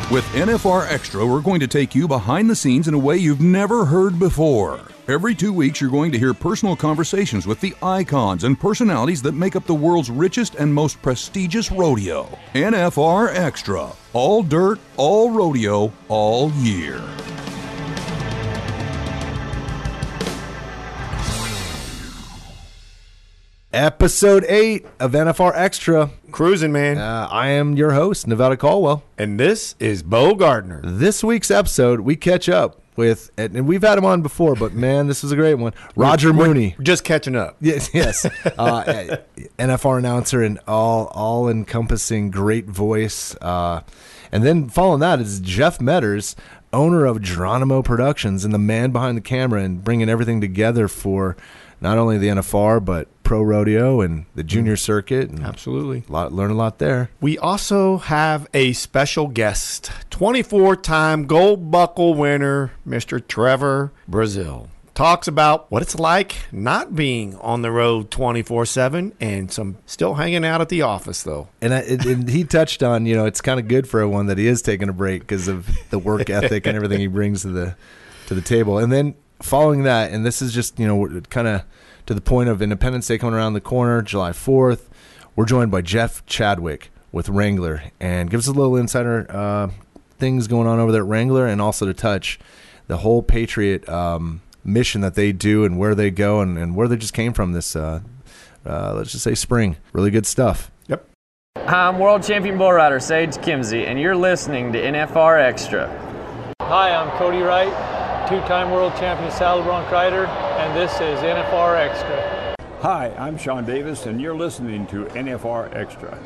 With NFR Extra, we're going to take you behind the scenes in a way you've never heard before. Every 2 weeks, you're going to hear personal conversations with the icons and personalities that make up the world's richest and most prestigious rodeo. NFR Extra. All dirt, all rodeo, all year. Episode 8 of NFR Extra. Cruising, man. I am your host, Nevada Caldwell. And this is Bo Gardner. This week's episode, we catch up with, and we've had him on before, but man, this is a great one. Roger Mooney. We're just catching up. Yes. NFR announcer and all-encompassing great voice. And then following that is Jeff Metters, owner of Geronimo Productions and the man behind the camera and bringing everything together for not only the NFR, but pro rodeo and the junior circuit. And absolutely. Learn a lot there. We also have a special guest, 24-time gold buckle winner, Mr. Trevor Brazile. Talks about what it's like not being on the road 24/7 and some still hanging out at the office, though. And he touched on, it's kind of good for everyone that he is taking a break because of the work ethic and everything he brings to the table. And then following that, and this is just, kind of to the point of Independence Day coming around the corner, July 4th, we're joined by Jeff Chadwick with Wrangler, and gives us a little insider things going on over there at Wrangler, and also to touch the whole Patriot mission that they do and where they go and where they just came from this, let's just say spring. Really good stuff. Yep. Hi, I'm world champion bull rider Sage Kimsey, and you're listening to NFR Extra. Hi, I'm Cody Wright, two-time world champion saddle bronc rider, and this is NFR Extra. Hi, I'm Sean Davis, and you're listening to NFR Extra.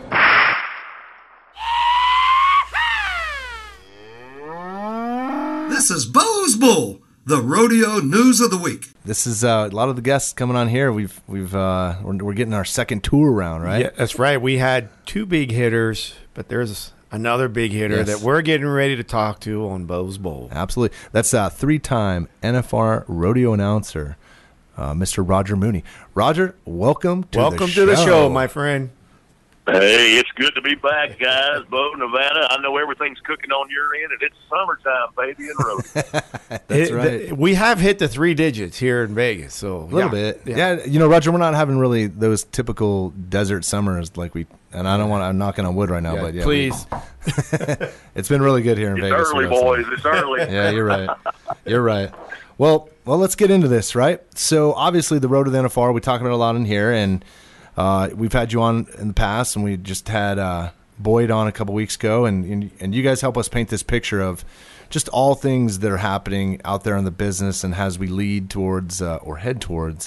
This is Bo's Bull, the rodeo news of the week. This is a lot of the guests coming on here. We're getting our second tour around, right? Yeah, that's right. We had two big hitters, but there's another big hitter that we're getting ready to talk to on Bo's Bowl. Absolutely. That's a three-time NFR rodeo announcer, Mr. Roger Mooney. Roger, welcome to the show, my friend. Hey, it's good to be back, guys. Bo, Nevada. I know everything's cooking on your end, and it's summertime, baby, in rodeo. That's right. We have hit the 3 digits here in Vegas, so a little bit. Yeah, Roger, we're not having really those typical desert summers like and I'm knocking on wood right now, but please. It's been really good here in Vegas. It's early, boys. It's early. Yeah, you're right. Well, let's get into this, right? So obviously the road to the NFR, we talk about a lot in here, and we've had you on in the past, and we just had Boyd on a couple weeks ago, and you guys help us paint this picture of just all things that are happening out there in the business, and as we lead towards or head towards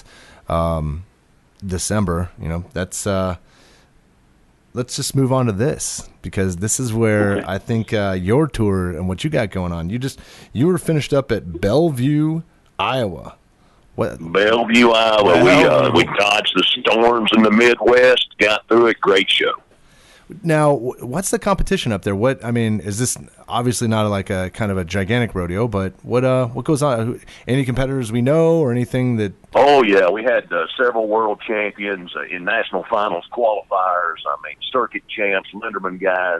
December, that's let's just move on to this, because this is where I think your tour and what you got going on. You were finished up at Bellevue, Iowa. What? Bellevue, Iowa. We dodged the storms in the Midwest, got through it. Great show. Now, what's the competition up there? Is this obviously not like a kind of a gigantic rodeo, but what goes on? Any competitors we know or anything that? Oh, yeah. We had several world champions in national finals qualifiers. Circuit champs, Linderman guys.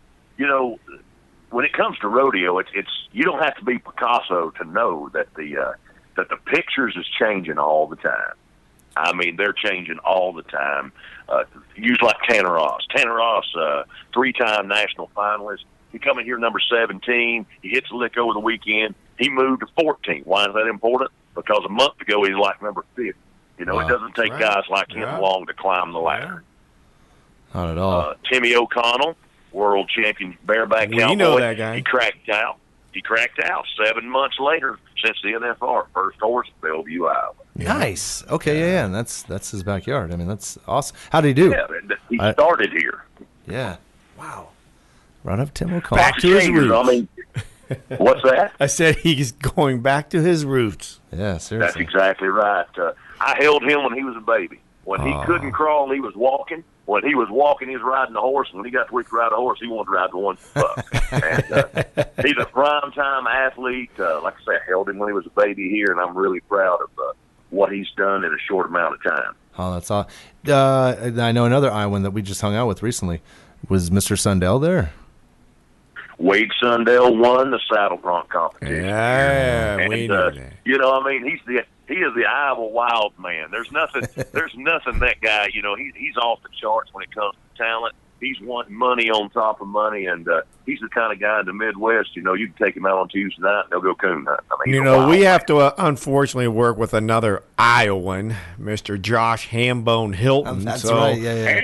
When it comes to rodeo, it's you don't have to be Picasso to know that the pictures is changing all the time. They're changing all the time. Use like Tanner Ross. Tanner Ross, 3-time national finalist. He come in here number 17. He hits a lick over the weekend. He moved to 14. Why is that important? Because a month ago he was like number 50. It doesn't take guys like him long to climb the ladder. Not at all. Timmy O'Connell, world champion bareback cowboy. You know that guy. He cracked out 7 months later since the NFR. First horse, Bellevue, Iowa. Nice. Okay, yeah, and that's his backyard. That's awesome. How did he do? Yeah, he started here. Yeah. Wow. Right up Tim O'Connell. Back to his roots. What's that? I said he's going back to his roots. Yeah, seriously. That's exactly right. I held him when he was a baby. When he couldn't crawl, he was walking. When he was walking, he was riding a horse. When he got to where he could ride a horse, he wanted to ride the one buck. And he's a prime-time athlete. Like I said, I held him when he was a baby here, and I'm really proud of what he's done in a short amount of time. Oh, that's awesome. I know another Iowan that we just hung out with recently. Was Mr. Sundell there? Wade Sundell won the saddle bronc competition. Yeah, and, we know that. you know, I mean, he is the Iowa wild man. There's nothing that guy, you know, he's off the charts when it comes to talent. He's wanting money on top of money, and he's the kind of guy in the Midwest, you know, you can take him out on Tuesday night and they'll go coon hunting. I mean, You know, we have to unfortunately work with another Iowan, Mr. Josh Hambone Hilton. That's so, right. Yeah.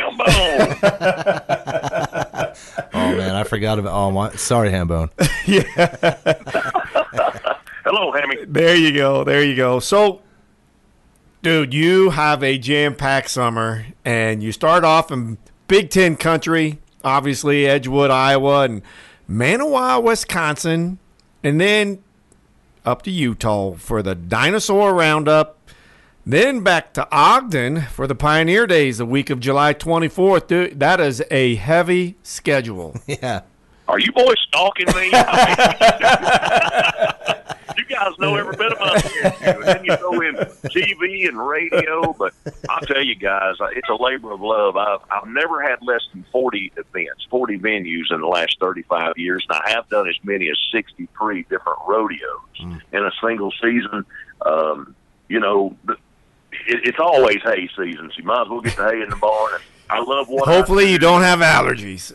Hambone! Oh man, I forgot about. Oh my, sorry, Hambone. Hello, Hammy. There you go. So, dude, you have a jam-packed summer, and you start off in Big Ten country, obviously Edgewood, Iowa, and Manawa, Wisconsin, and then up to Utah for the Dinosaur Roundup, then back to Ogden for the Pioneer Days the week of July 24th. Dude, that is a heavy schedule. Yeah. Are you boys stalking me? You guys know every bit about here. And then you throw in TV and radio, but I'll tell you guys, it's a labor of love. I've never had less than 40 events, 40 venues in the last 35 years, and I have done as many as 63 different rodeos in a single season. You know, it's always hay season, so you might as well get the hay in the barn. And I love what Hopefully you don't have allergies.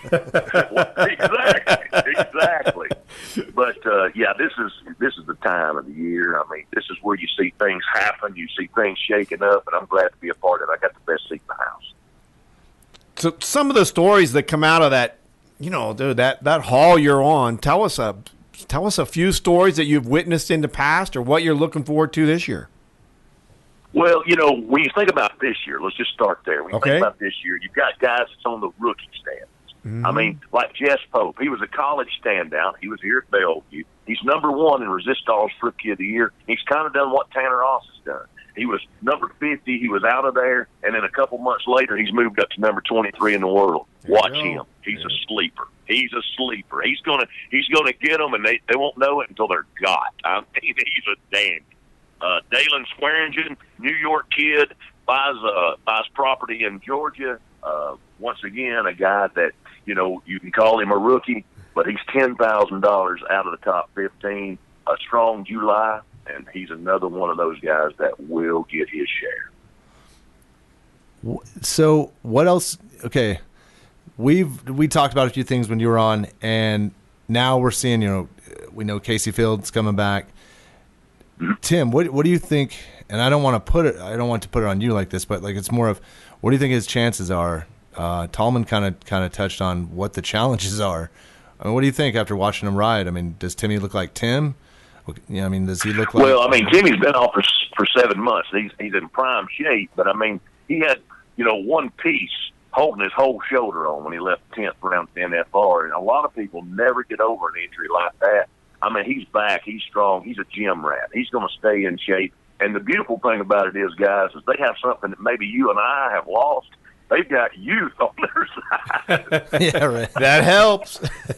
Exactly. But yeah, this is the time of the year. I mean, this is where you see things happen, you see things shaking up, and I'm glad to be a part of it. I got the best seat in the house. So some of the stories that come out of that, you know, dude, that hall you're on, tell us a few stories that you've witnessed in the past or what you're looking forward to this year. Well, you know, when you think about this year, let's just start there. When you think about this year, you've got guys that's on the rookie stands. Mm-hmm. I mean, like Jess Pope. He was a college standout. He was here at Bellevue. He's #1 in Resistol's Rookie of the Year. He's kind of done what Tanner Ross has done. He was number 50. He was out of there, and then a couple months later, he's moved up to number 23 in the world. Watch him. He's a sleeper. He's a sleeper. He's gonna get them, and they won't know it until they're got. I mean, he's a dandy. Dalen Swearingen, New York kid, buys property in Georgia. Once again, a guy that, you know, you can call him a rookie, but he's $10,000 out of the top 15. A strong July, and he's another one of those guys that will get his share. So what else? Okay, we talked about a few things when you were on, and now we're seeing, you know, we know Casey Fields coming back. Tim, what do you think? And I don't want to put it on you like this, but like it's more of, what do you think his chances are? Tallman kind of touched on what the challenges are. I mean, what do you think after watching him ride? I mean, does Timmy look like Tim? Yeah, I mean, does he look like? Well, I mean, Timmy's been off for 7 months. He's in prime shape, but I mean, he had, you know, one piece holding his whole shoulder on when he left 10th round to NFR, and a lot of people never get over an injury like that. I mean, he's back. He's strong. He's a gym rat. He's going to stay in shape. And the beautiful thing about it is, guys, is they have something that maybe you and I have lost. They've got youth on their side. Yeah, right. That helps.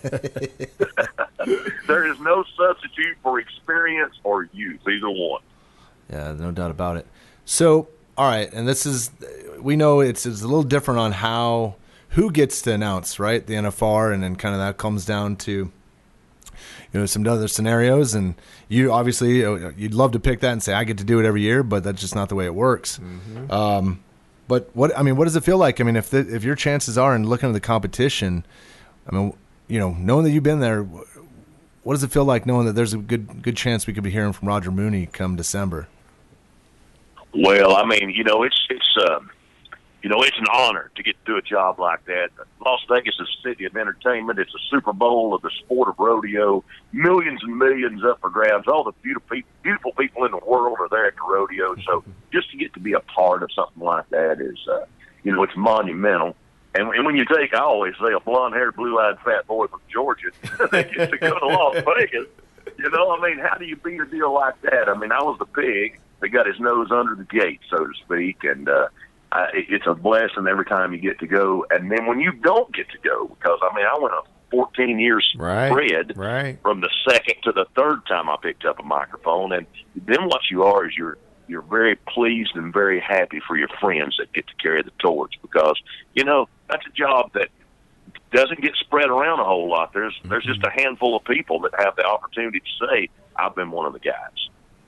There is no substitute for experience or youth, either one. Yeah, no doubt about it. So, all right, and this is, we know it's a little different on who gets to announce, right? The NFR, and then kind of that comes down to, you know, some other scenarios, and you obviously, you'd love to pick that and say, I get to do it every year, but that's just not the way it works. Mm-hmm. But what does it feel like? I mean, if your chances are, and looking at the competition, I mean, you know, knowing that you've been there, what does it feel like knowing that there's a good chance we could be hearing from Roger Mooney come December? Well, I mean, you know, it's an honor to get to do a job like that. Las Vegas is a city of entertainment. It's a Super Bowl of the sport of rodeo. Millions and millions up for grabs. All the beautiful people in the world are there at the rodeo. So just to get to be a part of something like that is, you know, it's monumental. And when you take, I always say, a blonde-haired, blue-eyed fat boy from Georgia that gets to go to Las Vegas, you know, I mean, how do you beat a deal like that? I mean, I was the pig that got his nose under the gate, so to speak, and it's a blessing every time you get to go. And then when you don't get to go, because, I mean, I went a 14 years spread from the second to the third time I picked up a microphone, and then what you are is you're very pleased and very happy for your friends that get to carry the torch, because, you know, that's a job that doesn't get spread around a whole lot. There's just a handful of people that have the opportunity to say, I've been one of the guys.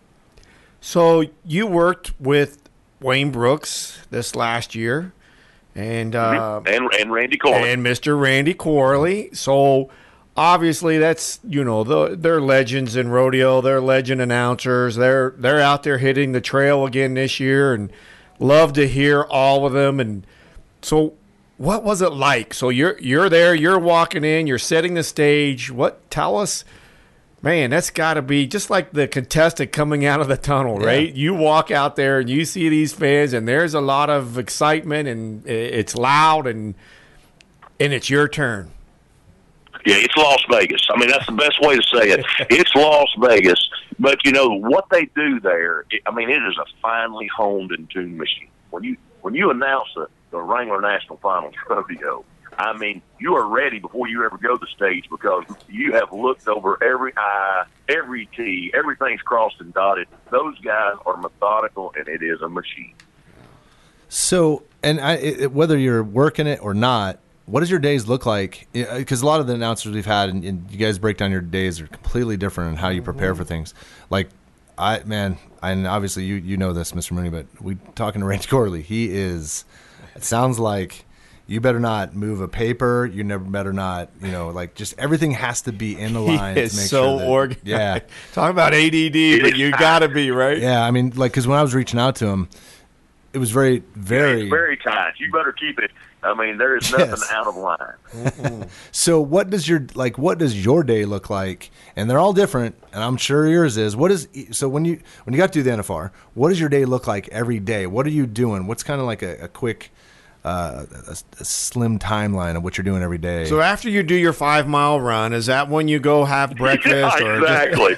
So you worked with Wayne Brooks this last year, and Randy Corley. And Mr. Randy Corley. So obviously that's, they're legends in rodeo. They're legend announcers. They're out there hitting the trail again this year, and love to hear all of them. And so what was it like? So you're there, you're walking in, you're setting the stage. Tell us. Man, that's got to be just like the contestant coming out of the tunnel, right? Yeah. You walk out there and you see these fans, and there's a lot of excitement, and it's loud, and it's your turn. Yeah, it's Las Vegas. I mean, that's the best way to say it. It's Las Vegas. But, what they do there, it is a finely honed and tuned machine. When you announce the Wrangler National Finals Rodeo, you are ready before you ever go to the stage, because you have looked over every I, every T, everything's crossed and dotted. Those guys are methodical, and it is a machine. So, and whether you're working it or not, what does your days look like? Because a lot of the announcers we've had, and you guys break down your days, are completely different in how you prepare for things. Like, and obviously you know this, Mr. Mooney, but we talking to Randy Corley. It sounds like you better not move a paper. You better not, just everything has to be in the line. He is so organized. Yeah. Talk about ADD, but you got to be, right? Yeah, because when I was reaching out to him, it was very, very... It's very tight. You better keep it. There is nothing out of line. So what does your day look like? And they're all different, and I'm sure yours is. So when you got to do the NFR, what does your day look like every day? What are you doing? What's kind of like a quick... a slim timeline of what you're doing every day. So after you do your 5-mile run, is that when you go have breakfast? Yeah, exactly.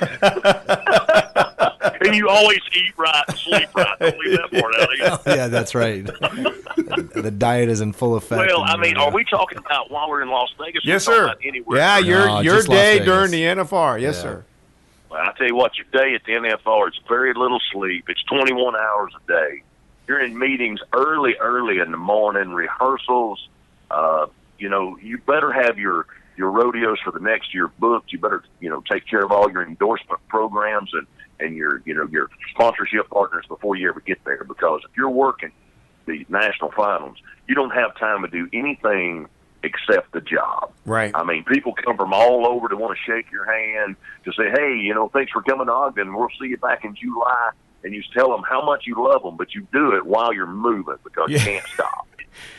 And you always eat right and sleep right. Don't leave that part out either. Yeah, that's right. The diet is in full effect. Well, are we talking about while we're in Las Vegas? Yes, sir. Yeah, your day during the NFR. Yes, sir. Well, I tell you what, your day at the NFR, it's very little sleep. It's 21 hours a day. You're in meetings early in the morning, rehearsals. You better have your rodeos for the next year booked. You better, take care of all your endorsement programs and your sponsorship partners before you ever get there. Because if you're working the national finals, you don't have time to do anything except the job. Right. People come from all over to want to shake your hand, to say, hey, thanks for coming to Ogden. We'll see you back in July. And you tell them how much you love them, but you do it while you're moving because you can't stop.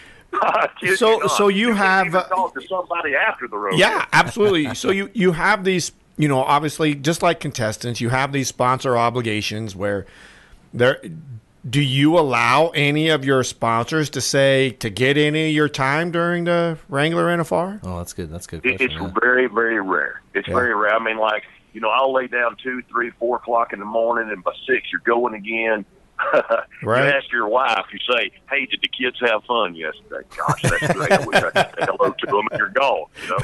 So you have talk to somebody after the rodeo. Yeah, absolutely. So you have these, obviously, just like contestants, you have these sponsor obligations where do you allow any of your sponsors to get any of your time during the Wrangler NFR? Oh, that's good. That's good. It's very, very rare. It's very rare. I'll lay down 2, 3, 4 o'clock in the morning, and by 6 you're going again. Right. You ask your wife, you say, hey, did the kids have fun yesterday? Gosh, that's great. I wish I could say hello to them, and you're gone,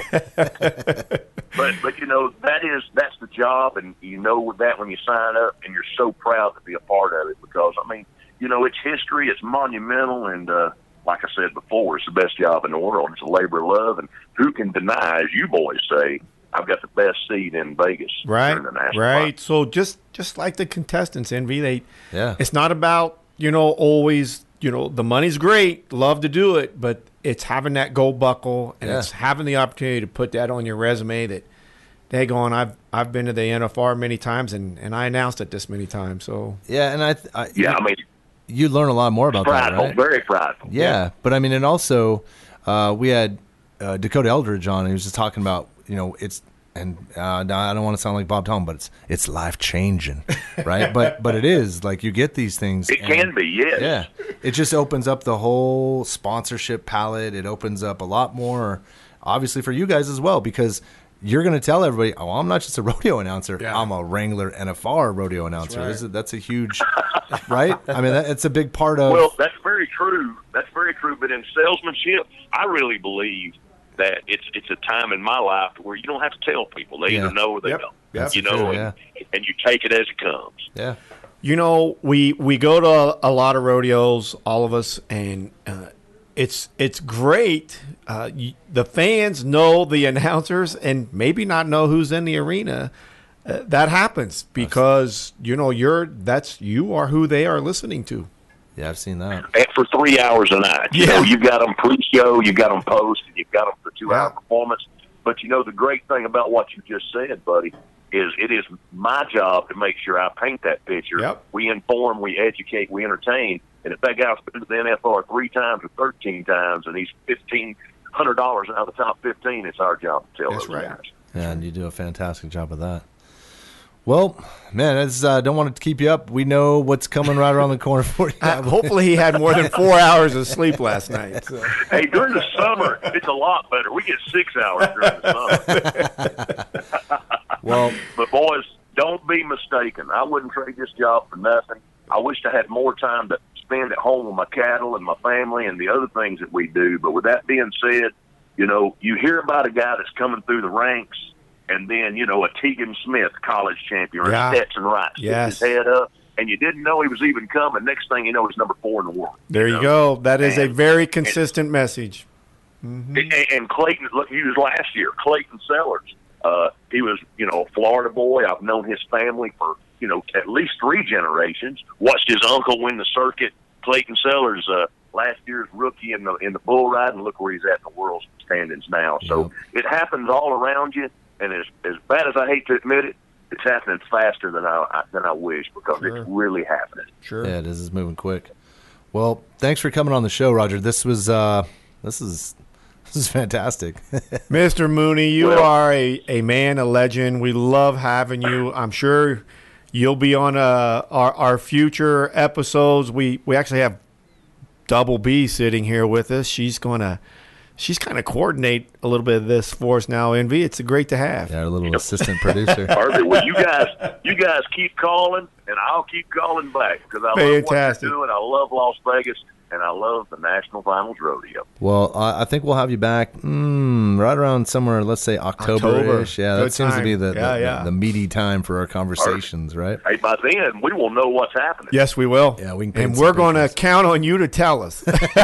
But that's the job, and you know that when you sign up, and you're so proud to be a part of it because, it's history, it's monumental, and like I said before, it's the best job in the world. It's a labor of love, and who can deny, as you boys say, I've got the best seat in Vegas. Right, the national right. So just like the contestants, Envy, it's not about, always, the money's great, love to do it, but it's having that gold buckle and it's having the opportunity to put that on your resume that, daggone, I've been to the NFR many times and I announced it this many times. So and you learn a lot more about that, right? Very prideful. Yeah, but and also we had Dakota Eldridge on. He was just talking about it's I don't want to sound like Bob Tom, but it's life changing, right? but it is like you get these things. It can be, yes. Yeah, it just opens up the whole sponsorship palette. It opens up a lot more, obviously for you guys as well, because you're going to tell everybody, oh, I'm not just a rodeo announcer. Yeah. I'm a Wrangler NFR rodeo announcer. Right. That's a huge, right? It's a big part of. Well, that's very true. That's very true. But in salesmanship, I really believe that it's a time in my life where you don't have to tell people. They either know or they don't. That's true, and you take it as it comes. Yeah. We go to a lot of rodeos, all of us, and it's great. The fans know the announcers and maybe not know who's in the arena. That happens because you are who they are listening to. Yeah, I've seen that. And for 3 hours a night. You know, you've got them pre-show, you've got them post, and you've got them for 2-hour performance. But you know, the great thing about what you just said, buddy, is it is my job to make sure I paint that picture. Yep. We inform, we educate, we entertain. And if that guy's been to the NFR 3 times or 13 times and he's $1,500 out of the top 15, it's our job to tell those guys. Yeah, and you do a fantastic job of that. Well, man, I don't want to keep you up. We know what's coming right around the corner for you. Hopefully he had more than 4 hours of sleep last night. So. Hey, during the summer, it's a lot better. We get 6 hours during the summer. But boys, don't be mistaken. I wouldn't trade this job for nothing. I wish I had more time to spend at home with my cattle and my family and the other things that we do. But with that being said, you know, you hear about a guy that's coming through the ranks, and then, you know, a Tegan Smith, college champion, or a Stetson Wright, sticks his head up, and you didn't know he was even coming. Next thing you know, he's number 4 in the world. There you go. That is a very consistent message. Mm-hmm. And Clayton, look, he was last year, Clayton Sellers. He was, you know, a Florida boy. I've known his family for, you know, at least 3 generations. Watched his uncle win the circuit. Clayton Sellers, last year's rookie in the bull ride, and look where he's at in the world standings now. So it happens all around you. And as bad as I hate to admit it, it's happening faster than I wish because it's really happening. Sure. Yeah, it is. It's moving quick. Well, thanks for coming on the show, Roger. This is fantastic. Mr. Mooney, you are a man, a legend. We love having you. I'm sure you'll be on our future episodes. We actually have Double B sitting here with us. She's kind of coordinate a little bit of this for us now, Envy. It's great to have. Yeah, our little assistant producer. Perfect. Well, you guys keep calling, and I'll keep calling back because I love what you're doing. I love Las Vegas, and I love the National Finals Rodeo. Well, I think we'll have you back right around somewhere, let's say October-ish. Yeah, that seems to be the meaty time for our conversations, right? Hey, by then, we will know what's happening. Yes, we will. Yeah, we can. And we're going to count on you to tell us.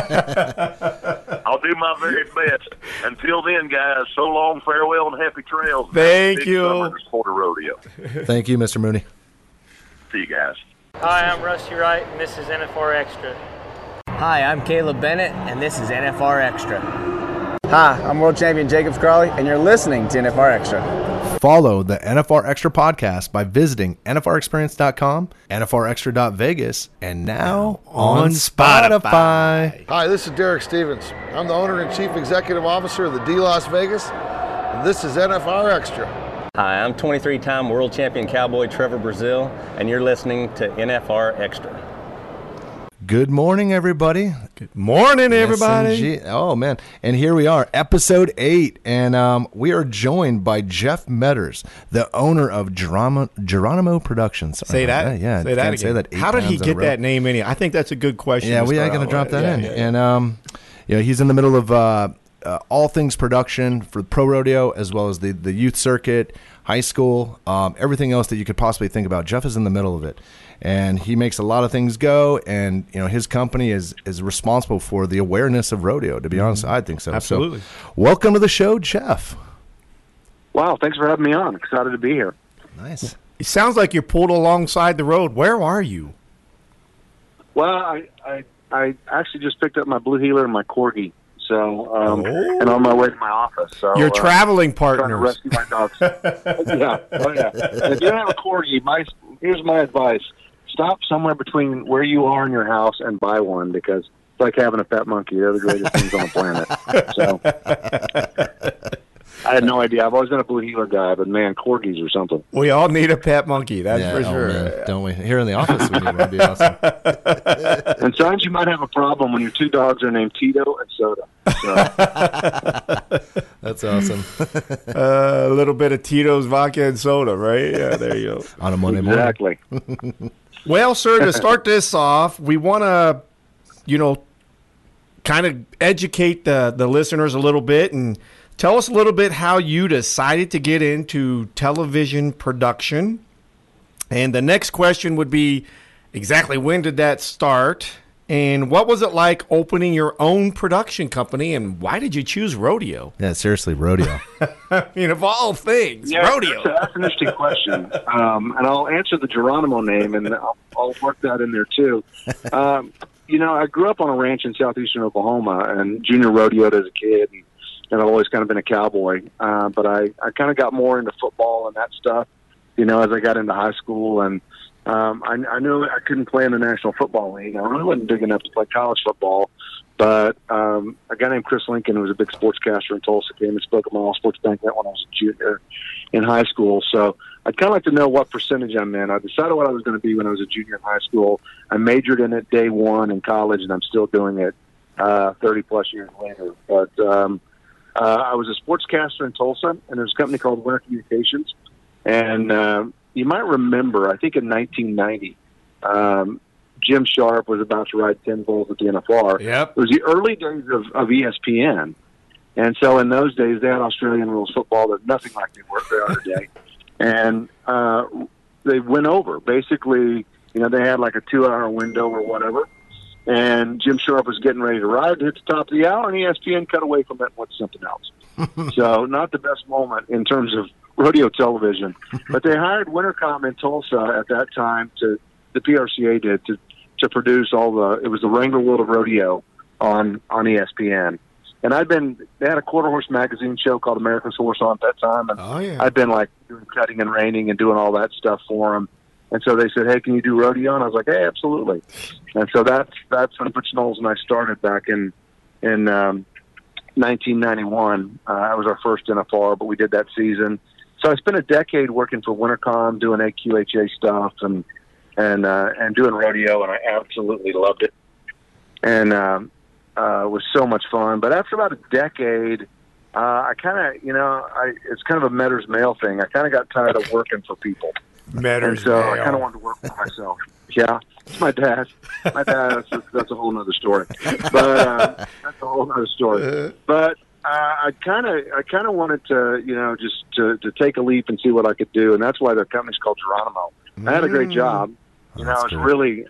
I'll do my very best. Until then, guys, so long, farewell, and happy trails. Thank you. For the rodeo. Thank you, Mr. Mooney. See you guys. Hi, I'm Rusty Wright, and this is NFR Extra. Hi, I'm Caleb Bennett, and this is NFR Extra. Hi, I'm World Champion Jacob Scrawley, and you're listening to NFR Extra. Follow the NFR Extra podcast by visiting NFRexperience.com, NFRextra.Vegas, and now on Spotify. Hi, this is Derek Stevens. I'm the owner and chief executive officer of the D Las Vegas, and this is NFR Extra. Hi, I'm 23-time world champion cowboy Trevor Brazil, and you're listening to NFR Extra. Good morning, everybody. Good morning, everybody. SNG. Oh, man. And here we are, episode 8. And we are joined by Jeff Metters, the owner of Geronimo Productions. Say that. Yeah, say that again. How did he get that name in here? I think that's a good question. Yeah, we are going to drop that in. Yeah. And he's in the middle of all things production for pro rodeo, as well as the youth circuit, high school, everything else that you could possibly think about. Jeff is in the middle of it. And he makes a lot of things go, and his company is responsible for the awareness of rodeo. To be honest, I think so. Absolutely. So, welcome to the show, Jeff. Wow, thanks for having me on. Excited to be here. Nice. It sounds like you're pulled alongside the road. Where are you? Well, I actually just picked up my blue heeler and my corgi, and on my way to my office. So you're traveling partners. Trying to rescue my dogs. Yeah. If you don't have a corgi, here's my advice. Stop somewhere between where you are in your house and buy one, because it's like having a pet monkey. They're the greatest things on the planet. So I had no idea. I've always been a blue heeler guy, but man, corgis or something. We all need a pet monkey. That's for sure. Man, don't we? Here in the office, we need one. That'd be awesome. And sometimes you might have a problem when your 2 dogs are named Tito and Soda. So. That's awesome. A little bit of Tito's vodka and soda, right? Yeah, there you go. On a Monday morning. Exactly. Well, sir, to start this off, we want to, kind of educate the listeners a little bit and tell us a little bit how you decided to get into television production. And the next question would be, exactly when did that start? And what was it like opening your own production company, and why did you choose rodeo? Yeah, seriously, rodeo. I mean, of all things, rodeo. That's an interesting question. And I'll answer the Geronimo name, and I'll work that in there too. I grew up on a ranch in southeastern Oklahoma and junior rodeoed as a kid, and I've always kind of been a cowboy. But I kind of got more into football and that stuff, as I got into high school. And I knew I couldn't play in the National Football League. I really wasn't big enough to play college football. But a guy named Chris Lincoln, who was a big sportscaster in Tulsa, came and spoke at my all-sports banquet when I was a junior in high school. So I'd kind of like to know what percentage I'm in. I decided what I was going to be when I was a junior in high school. I majored in it day one in college, and I'm still doing it 30-plus years later. But I was a sportscaster in Tulsa, and there's a company called Winter Communications. And you might remember, I think in 1990, Jim Sharp was about to ride 10 bulls at the NFR. Yep. It was the early days of ESPN. And so in those days, they had Australian rules football. They're nothing like they are today. And they went over. Basically, they had like a 2-hour window or whatever. And Jim Sharp was getting ready to ride to hit the top of the hour, and ESPN cut away from it and went to something else. So not the best moment in terms of rodeo television. But they hired Wintercom in Tulsa at that time the PRCA did, to produce it was the Wrangler World of Rodeo on ESPN. And they had a quarter horse magazine show called America's Horse on at that time. And I'd been like doing cutting and reining and doing all that stuff for them. And so they said, "Hey, can you do rodeo?" And I was like, "Hey, absolutely." And so that's when Butch Knowles and I started back in 1991. That was our first NFR, but we did that season. So I spent a decade working for Wintercom, doing AQHA stuff and doing rodeo, and I absolutely loved it. And it was so much fun. But after about a decade, I kind of, it's kind of a Metters Mail thing. I kind of got tired of working for people. Metters Mail. I kind of wanted to work for myself. Yeah, it's my dad. That's a whole other story. But that's a whole other story. But I kind of wanted to, just to take a leap and see what I could do, and that's why the company's called Geronimo. I had a great job. I was really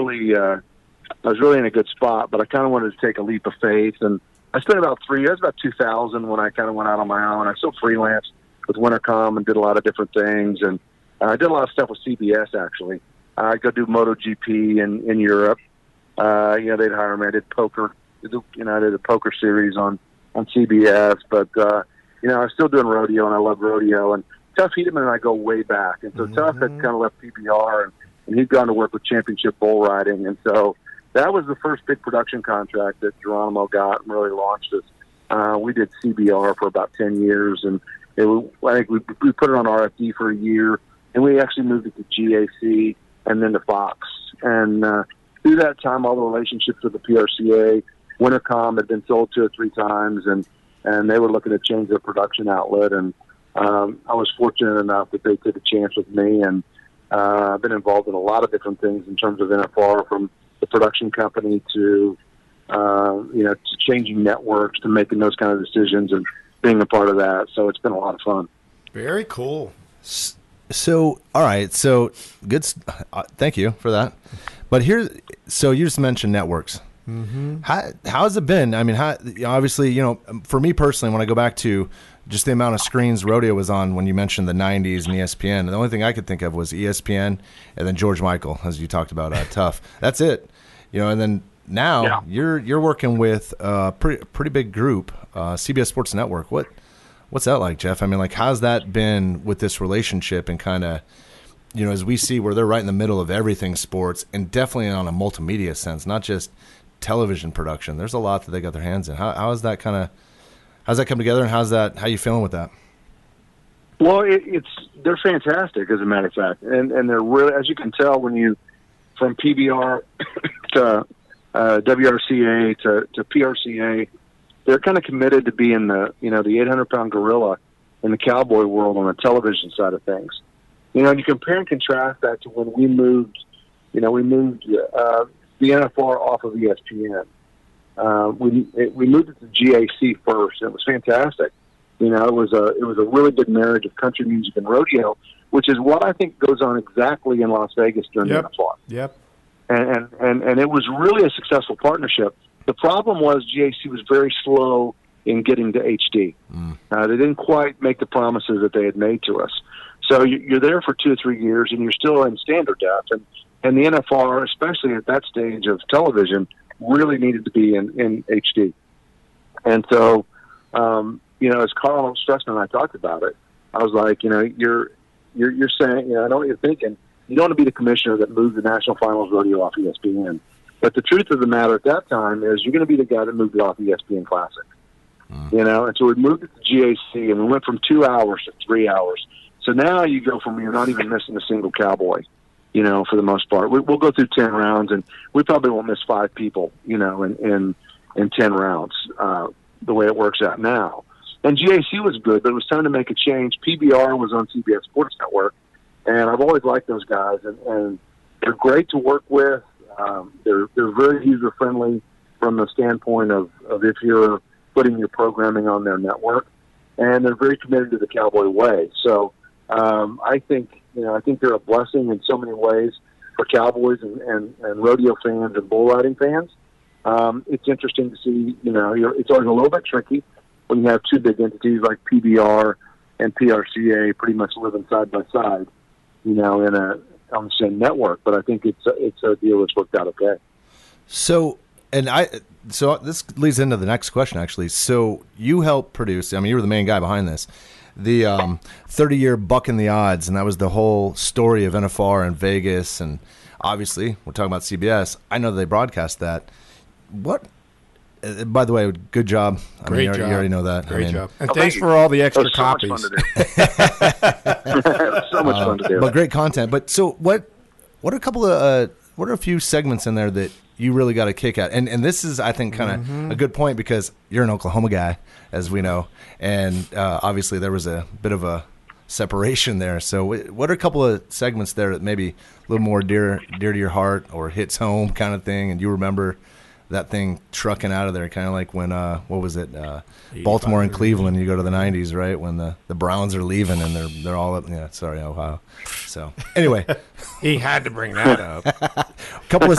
in a good spot, but I kind of wanted to take a leap of faith. And I spent about 3 years, about 2000, when I kind of went out on my own. I still freelanced with Wintercom and did a lot of different things. And I did a lot of stuff with CBS, actually. I'd go do MotoGP in Europe. They'd hire me. I did poker. I did a poker series on CBS. But, I was still doing rodeo, and I love rodeo. And Tuff Hedeman and I go way back. And so Tuff had kind of left PBR, and he'd gone to work with Championship Bull Riding. And so that was the first big production contract that Geronimo got and really launched us. We did CBR for about 10 years, and I think we put it on RFD for a year, and we actually moved it to GAC and then to Fox. And through that time, all the relationships with the PRCA, Wintercom had been sold 2 or 3 times, and they were looking to change their production outlet. And I was fortunate enough that they took a chance with me, and I've been involved in a lot of different things in terms of NFR, from the production company to to changing networks, to making those kind of decisions and being a part of that. So it's been a lot of fun. Very cool. So, all right. So good. Thank you for that. But so you just mentioned networks. Mm-hmm. How's it been? I mean, obviously, for me personally, when I go back to just the amount of screens rodeo was on when you mentioned the 90s and ESPN, the only thing I could think of was ESPN and then George Michael, as you talked about, Tough. That's it. And then now you're working with a pretty big group, CBS Sports Network. What's that like, Jeff? I mean, like, how's that been with this relationship and kind of, as we see where they're right in the middle of everything sports, and definitely on a multimedia sense, not just television production. There's a lot that they got their hands in. How's that come together, and how you feeling with that? Well, they're fantastic, as a matter of fact, and they're really, as you can tell, from PBR to WRCA to PRCA, they're kind of committed to being the 800-pound gorilla in the cowboy world on the television side of things. And you compare and contrast that to when we moved the NFR off of ESPN. We moved it to GAC first, and it was fantastic. It was a really good marriage of country music and rodeo, which is what I think goes on exactly in Las Vegas during the NFR. Yep. and it was really a successful partnership. The problem was GAC was very slow in getting to HD. They didn't quite make the promises that they had made to us. So you're there for 2 or 3 years, and you're still in standard def. And the NFR, especially at that stage of television, really needed to be in HD. And so, as Carl Stressman and I talked about it, I was like, you're saying, I know what you're thinking. You don't want to be the commissioner that moved the National Finals Rodeo off ESPN. But the truth of the matter at that time is you're going to be the guy that moved it off ESPN Classic. And so we moved it to GAC, and we went from 2 hours to 3 hours. So now you go from you're not even missing a single cowboy, for the most part. We'll go through 10 rounds, and we probably won't miss 5 people, in 10 rounds, the way it works out now. And GAC was good, but it was time to make a change. PBR was on CBS Sports Network, and I've always liked those guys, and they're great to work with. They're very user-friendly from the standpoint of if you're putting your programming on their network, and they're very committed to the Cowboy way. So I think they're a blessing in so many ways for Cowboys and rodeo fans and bull riding fans. It's interesting to see, it's always a little bit tricky when you have 2 big entities like PBR and PRCA pretty much living side by side, on the same network. But I think it's a deal that's worked out okay. So this leads into the next question, actually. So you helped produce, you were the main guy behind this, the 30-year Bucking the Odds, and that was the whole story of NFR and Vegas, and obviously, we're talking about CBS. I know they broadcast that. What? By the way, good job. Great job. You already know that. Great job. And thanks for all the extra copies. So much fun to do. But great content. But so what are a couple of what are a few segments in there that you really got a kick at? And this is, I think, kind of a good point because you're an Oklahoma guy, as we know, and obviously there was a bit of a separation there. So what are a couple of segments there that maybe a little more dear to your heart or hits home kind of thing, and you remember that thing trucking out of there, kind of like when what was it, Baltimore and Cleveland? You go to the '90s, right, when the Browns are leaving and they're all up. Yeah, sorry, Ohio. So anyway, he had to bring that up. couple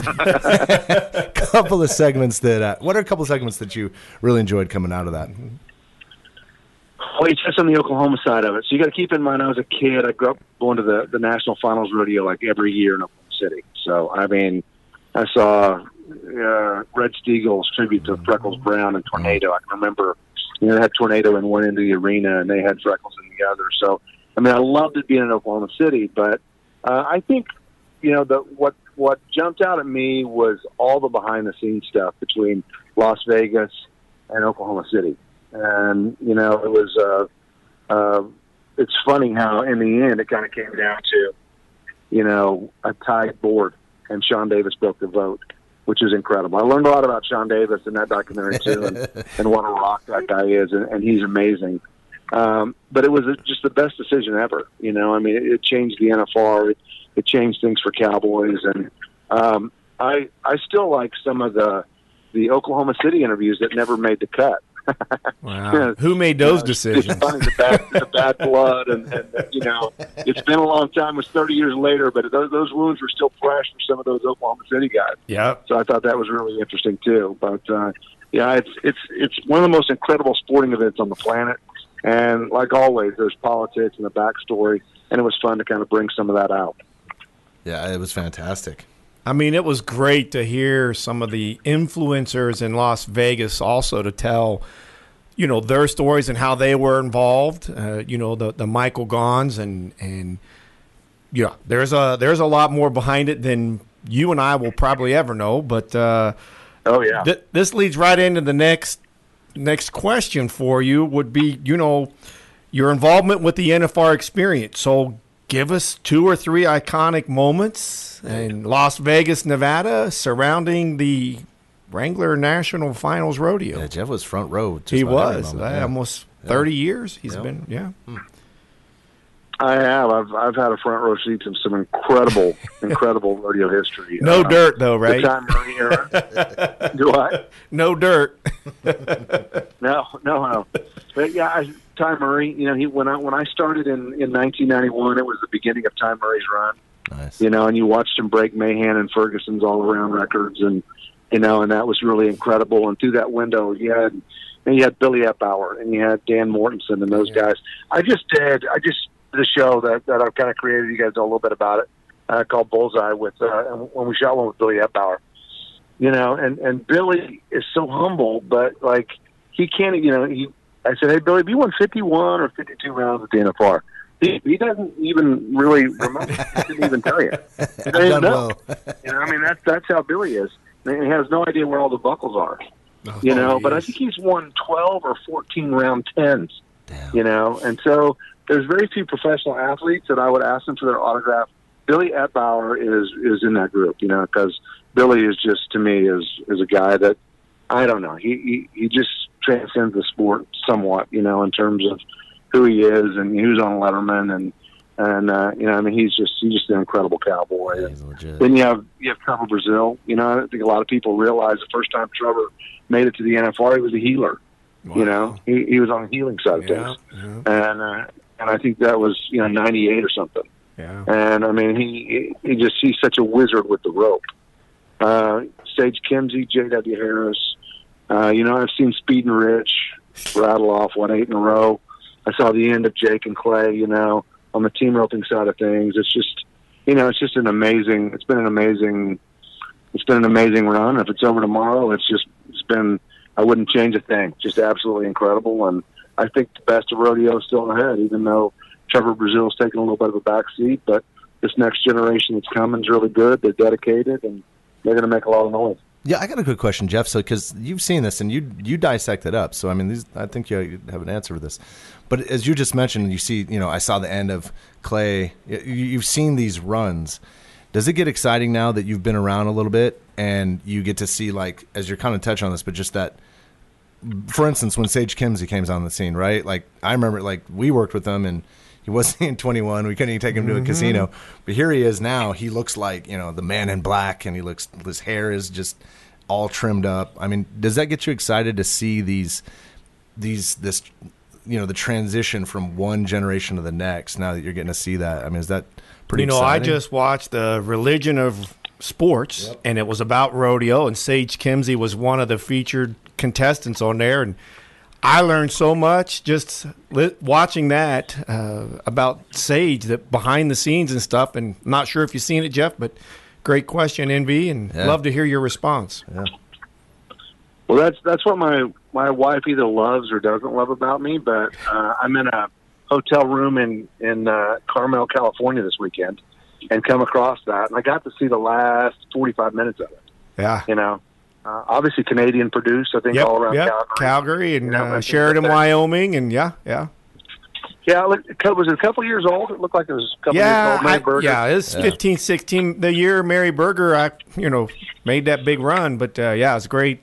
of segments that. What are a couple of segments that you really enjoyed coming out of that? Well, you touched on the Oklahoma side of it. So you got to keep in mind, I was a kid. I grew up going to the National Finals Rodeo like every year in Oklahoma City. So I saw Red Steagall's tribute to Freckles Brown and Tornado. I can remember, they had Tornado in one end of the arena and they had Freckles in the other. So, I loved it being in Oklahoma City, but I think, what jumped out at me was all the behind the scenes stuff between Las Vegas and Oklahoma City. And, it was, it's funny how in the end it kind of came down to, a tied board and Sean Davis broke the vote, which is incredible. I learned a lot about Sean Davis in that documentary too, and what a rock that guy is, and he's amazing. But it was just the best decision ever. It changed the NFR, it changed things for Cowboys, and I still like some of the Oklahoma City interviews that never made the cut. Wow. Who made those decisions? It's funny, the bad blood, and it's been a long time. It was 30 years later, but those wounds were still fresh for some of those Oklahoma City guys. Yeah. So I thought that was really interesting too. But it's one of the most incredible sporting events on the planet, and like always, there's politics and a backstory, and it was fun to kind of bring some of that out. Yeah, it was fantastic. It was great to hear some of the influencers in Las Vegas also to tell, their stories and how they were involved. The Michael Gons and there's a lot more behind it than you and I will probably ever know. But this leads right into the next question for you would be, your involvement with the NFR experience. So give us 2 or 3 iconic moments in Las Vegas, Nevada, surrounding the Wrangler National Finals Rodeo. Yeah, Jeff was front row. He was. Almost 30 years he's been, I have. I've had a front row seat to some incredible rodeo history. No dirt, though, right? The Ty Murray era. Do I? No dirt. No. But Ty Murray, when I started in 1991, it was the beginning of Ty Murray's run. Nice. You know, and you watched him break Mahan and Ferguson's all-around records, and you know, and that was really incredible. And through that window, you had Billy Epauer and you had Dan Mortensen and those guys. I just did a show that I've kind of created. You guys know a little bit about it, called Bullseye with when we shot one with Billy Epauer. You know, and Billy is so humble, but like he can't. You know, I said, hey Billy, have you won 51 or 52 rounds at the NFR? He doesn't even really remember. He didn't even tell you. He doesn't even know. You know, I mean, that's how Billy is. And he has no idea where all the buckles are. You know, but I think he's won 12 or 14 round 10s. Damn. You know, and so there's very few professional athletes that I would ask them for their autograph. Billy Epauer is in that group, you know, because Billy is just, to me, is a guy that, I don't know, he just transcends the sport somewhat, you know, in terms of who he is, and he was on Letterman, and you know, I mean, he's just an incredible cowboy. And then you have Trevor Brazile. You know, I think a lot of people realize the first time Trevor made it to the NFR, he was a healer. Wow. You know, he was on the healing side of things, and I think that was, you know, 98 or something. Yeah. And I mean, he's such a wizard with the rope. Sage Kimzey, J.W. Harris. You know, I've seen Speed and Rich rattle off 8 in a row. I saw the end of Jake and Clay, you know, on the team roping side of things. It's just, you know, it's been an amazing run. If it's over tomorrow, I wouldn't change a thing. Just absolutely incredible. And I think the best of rodeo is still ahead, even though Trevor Brazile's taking a little bit of a back seat. But this next generation that's coming is really good. They're dedicated, and they're going to make a lot of noise. Yeah, I got a good question, Jeff. So, because you've seen this and you dissect it up, so I mean, I think you have an answer for this. But as you just mentioned, you see, you know, I saw the end of Clay. You've seen these runs. Does it get exciting now that you've been around a little bit and you get to see, like, as you're kind of touching on this, but just that, for instance, when Sage Kimzey came on the scene, right? Like, I remember, like, we worked with him and he wasn't in 21. We couldn't even take him to a casino. But here he is now. He looks like, you know, the man in black, and his hair is just all trimmed up. I mean, does that get you excited to see this, you know, the transition from one generation to the next now that you're getting to see that? I mean, is that pretty exciting? I just watched the Religion of Sports, and it was about rodeo, and Sage Kimzey was one of the featured contestants on there, and I learned so much just watching that about Sage, that behind the scenes and stuff. And not sure if you've seen it, Jeff, but great question, NV, and love to hear your response. Yeah. Well, that's what my wife either loves or doesn't love about me. But I'm in a hotel room in Carmel, California this weekend, and come across that, and I got to see the last 45 minutes of it. Yeah, you know. Obviously Canadian produced, I think, all around Calgary and, you know, Sheridan, Wyoming, and yeah. Yeah, was it a couple years old? It looked like it was a couple years old. Mary Berger. It was 15, 16. The year Mary Berger, made that big run. But it was great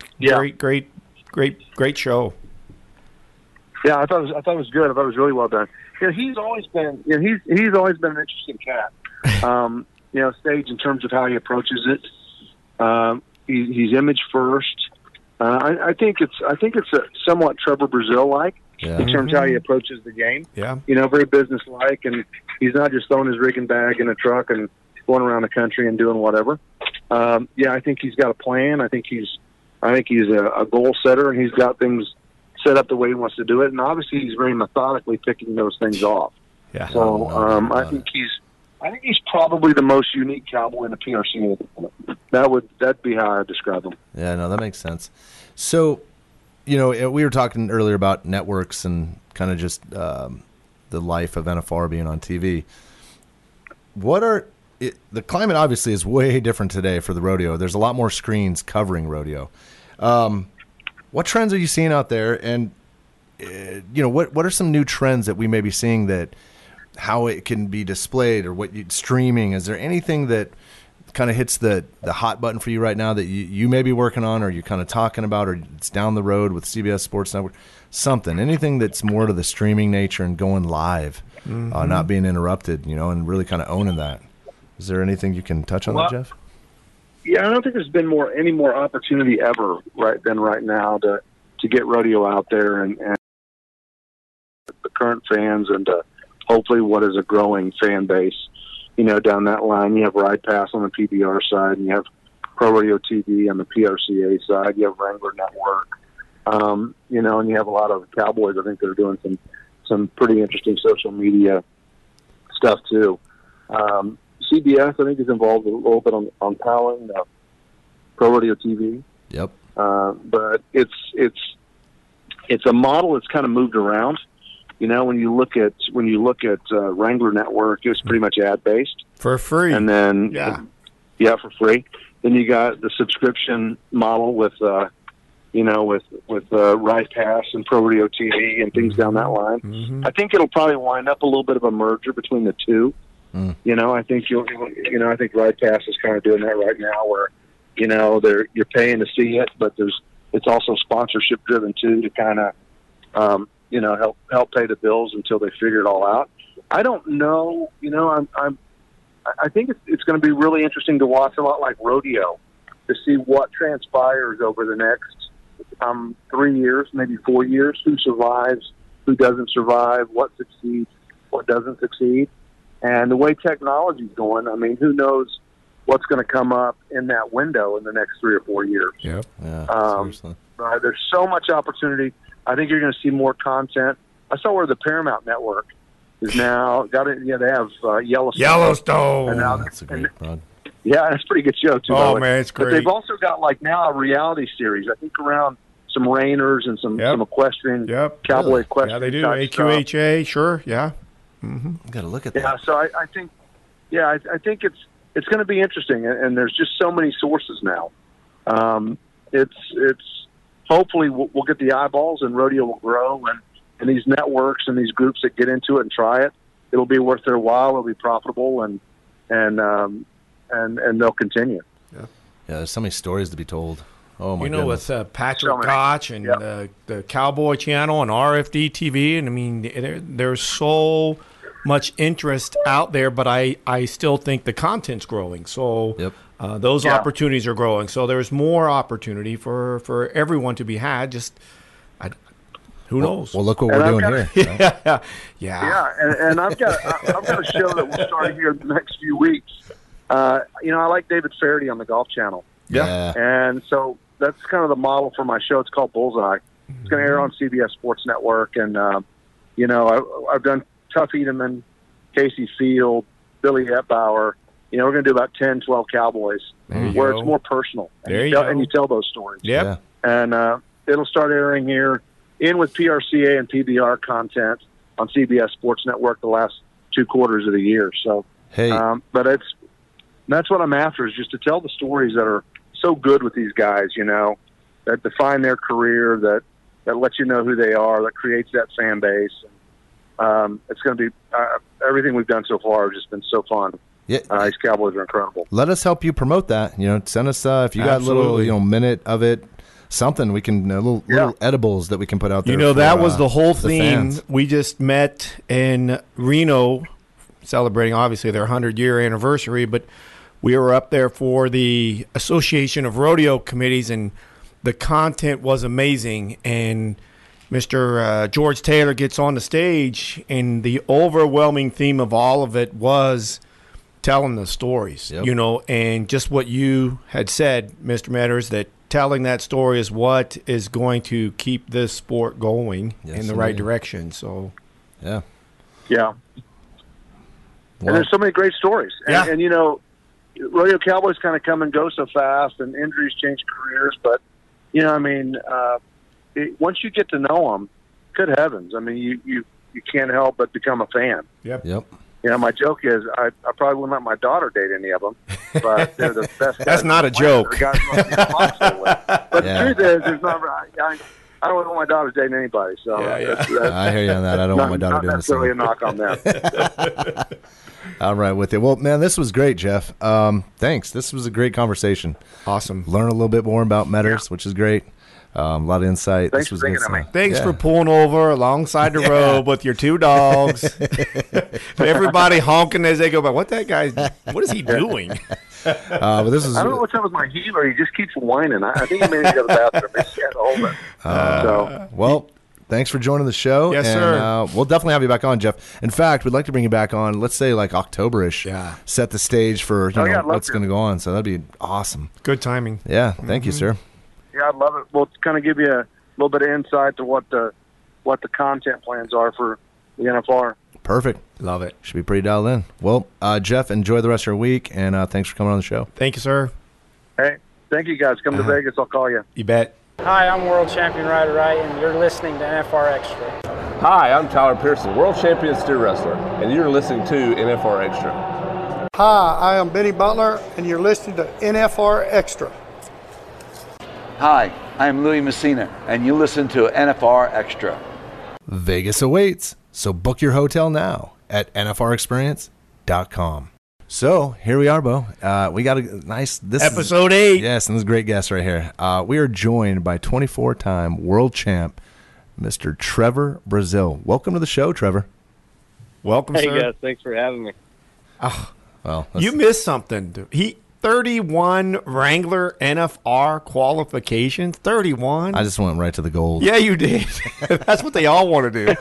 show. Yeah, I thought it was good. I thought it was really well done. You know, he's always been an interesting cat. You know, Sage, in terms of how he approaches it. He's image first. I think it's a somewhat Trevor Brazile-like in terms of how he approaches the game. Yeah, you know, very business-like, and he's not just throwing his rigging bag in a truck and going around the country and doing whatever. I think he's got a plan. I think he's a goal setter, and he's got things set up the way he wants to do it. And obviously, he's very methodically picking those things off. Yeah. So I think he's probably the most unique cowboy in the PRC. That'd be how I describe him. Yeah, no, that makes sense. So, you know, we were talking earlier about networks and kind of just the life of NFR being on TV. The climate obviously is way different today for the rodeo. There's a lot more screens covering rodeo. What trends are you seeing out there? And you know, what are some new trends that we may be seeing, that how it can be displayed, or streaming? Is there anything that kind of hits the hot button for you right now that you may be working on, or you're kind of talking about, or it's down the road with CBS Sports Network? Anything that's more to the streaming nature and going live, not being interrupted, you know, and really kind of owning that. Is there anything you can touch on that, Jeff? Yeah, I don't think there's been any more opportunity ever right now to get rodeo out there and the current fans and hopefully what is a growing fan base. down that line. You have Ride Pass on the PBR side, and you have Pro Rodeo TV on the PRCA side. You have Wrangler Network, and you have a lot of cowboys. I think that are doing some pretty interesting social media stuff too. CBS, I think, is involved a little bit on powering Pro Rodeo TV. Yep. But it's a model that's kind of moved around. When you look at Wrangler Network, it was pretty much ad based for free, and then for free. Then you got the subscription model with Ride Pass and Pro Rodeo TV and things down that line. Mm-hmm. I think it'll probably wind up a little bit of a merger between the two. I think I think Ride Pass is kind of doing that right now, where you're paying to see it, but it's also sponsorship driven too, to kind of help pay the bills until they figure it all out. I don't know. I think it's going to be really interesting to watch, a lot like rodeo, to see what transpires over the next 3 years, maybe 4 years. Who survives? Who doesn't survive? What succeeds? What doesn't succeed? And the way technology's going, I mean, who knows what's going to come up in that window in the next 3 or 4 years? Yep. Yeah. Seriously. There's so much opportunity. I think you're going to see more content. I saw where the Paramount Network is now got it. Yeah, they have Yellowstone. And now that's a great run. Yeah, it's a pretty good show too. Oh man, it's great. But they've also got now a reality series. I think around some reiners and some equestrian, cowboy equestrian. Yeah, they do AQHA. Stuff. Sure, yeah. Mm-hmm. Got to look at that. Yeah, so I think, I think it's going to be interesting, and there's just so many sources now. It's hopefully we'll get the eyeballs, and rodeo will grow, and these networks and these groups that get into it and try it, it'll be worth their while. It'll be profitable, and they'll continue. Yeah, there's so many stories to be told. Oh my goodness. With Patrick Koch and the Cowboy Channel and RFD TV, and I mean, there's so much interest out there, but I still think the content's growing. So those opportunities are growing. So there's more opportunity for everyone to be had. Just who knows? Well, look what we're doing here. Yeah. And I've got a show that will start here in the next few weeks. I like David Faraday on the Golf Channel. Yeah. And so that's kind of the model for my show. It's called Bullseye. It's going to air on CBS Sports Network. And, I've done Tuff Edeman, Casey Field, Billy Epbauer. We're going to do about 10, 12 Cowboys where it's more personal. And you tell those stories. Yep. And it'll start airing here in with PRCA and PBR content on CBS Sports Network the last 2 quarters of the year. So, but that's what I'm after, is just to tell the stories that are so good with these guys, that define their career, that let you know who they are, that creates that fan base. It's going to be everything we've done so far has just been so fun. Yeah, these Cowboys are incredible. Let us help you promote that. Send us if you got a little minute of it, something we can little edibles that we can put out there. That was the whole theme. We just met in Reno, celebrating obviously their 100-year anniversary, but we were up there for the Association of Rodeo Committees, and the content was amazing. And Mr. George Taylor gets on the stage, and the overwhelming theme of all of it was telling the stories, and just what you had said, Mr. Metters, that telling that story is what is going to keep this sport going in the right direction. So, yeah. And there's so many great stories. And rodeo cowboys kind of come and go so fast, and injuries change careers. But, once you get to know them, good heavens, I mean, you can't help but become a fan. Yep. My joke is I probably wouldn't let my daughter date any of them, but they're the best. That's not a joke. But the truth is, there's not. I don't want my daughter dating anybody. So I hear you on that. I don't want my daughter doing the same. Not necessarily a knock on them. I'm right with you. Well, man, this was great, Jeff. Thanks. This was a great conversation. Awesome. Learn a little bit more about Metters, which is great. A lot of insight. Thanks for thinking of me. Thanks for pulling over alongside the road with your 2 dogs. Everybody honking as they go by. What is he doing? But this is. I don't know what's up with my healer. He just keeps whining. I think he may need to go to the bathroom. He can't hold it. Well, thanks for joining the show. Yes, and, sir. We'll definitely have you back on, Jeff. In fact, we'd like to bring you back on, let's say like October-ish. Yeah. Set the stage for I'd love what's to. going to go on. So that'd be awesome. Good timing. Yeah, thank you, sir. Yeah, I'd love it. We'll kind of give you a little bit of insight to what the content plans are for the NFR. Perfect. Love it. Should be pretty dialed in. Well, Jeff, enjoy the rest of your week, and thanks for coming on the show. Thank you, sir. Hey, thank you guys. Come to Vegas. I'll call you. You bet. Hi, I'm World Champion Ryder Wright, and you're listening to NFR Extra. Hi, I'm Tyler Pearson, World Champion Steer Wrestler, and you're listening to NFR Extra. Hi, I am Benny Butler, and you're listening to NFR Extra. Hi, I am Louis Messina, and you listen to NFR Extra. Vegas awaits, so book your hotel now at nfrexperience.com. So here we are, Bo. We got a nice Episode 8. Yes, and this is a great guest right here. We are joined by 24-time world champ, Mr. Trevor Brazile. Welcome to the show, Trevor. Welcome, hey sir. guys, thanks for having me. Oh, well, you missed something. Dude. He 31 Wrangler NFR qualifications. 31. I just went right to the gold. Yeah, you did. That's what they all want to do.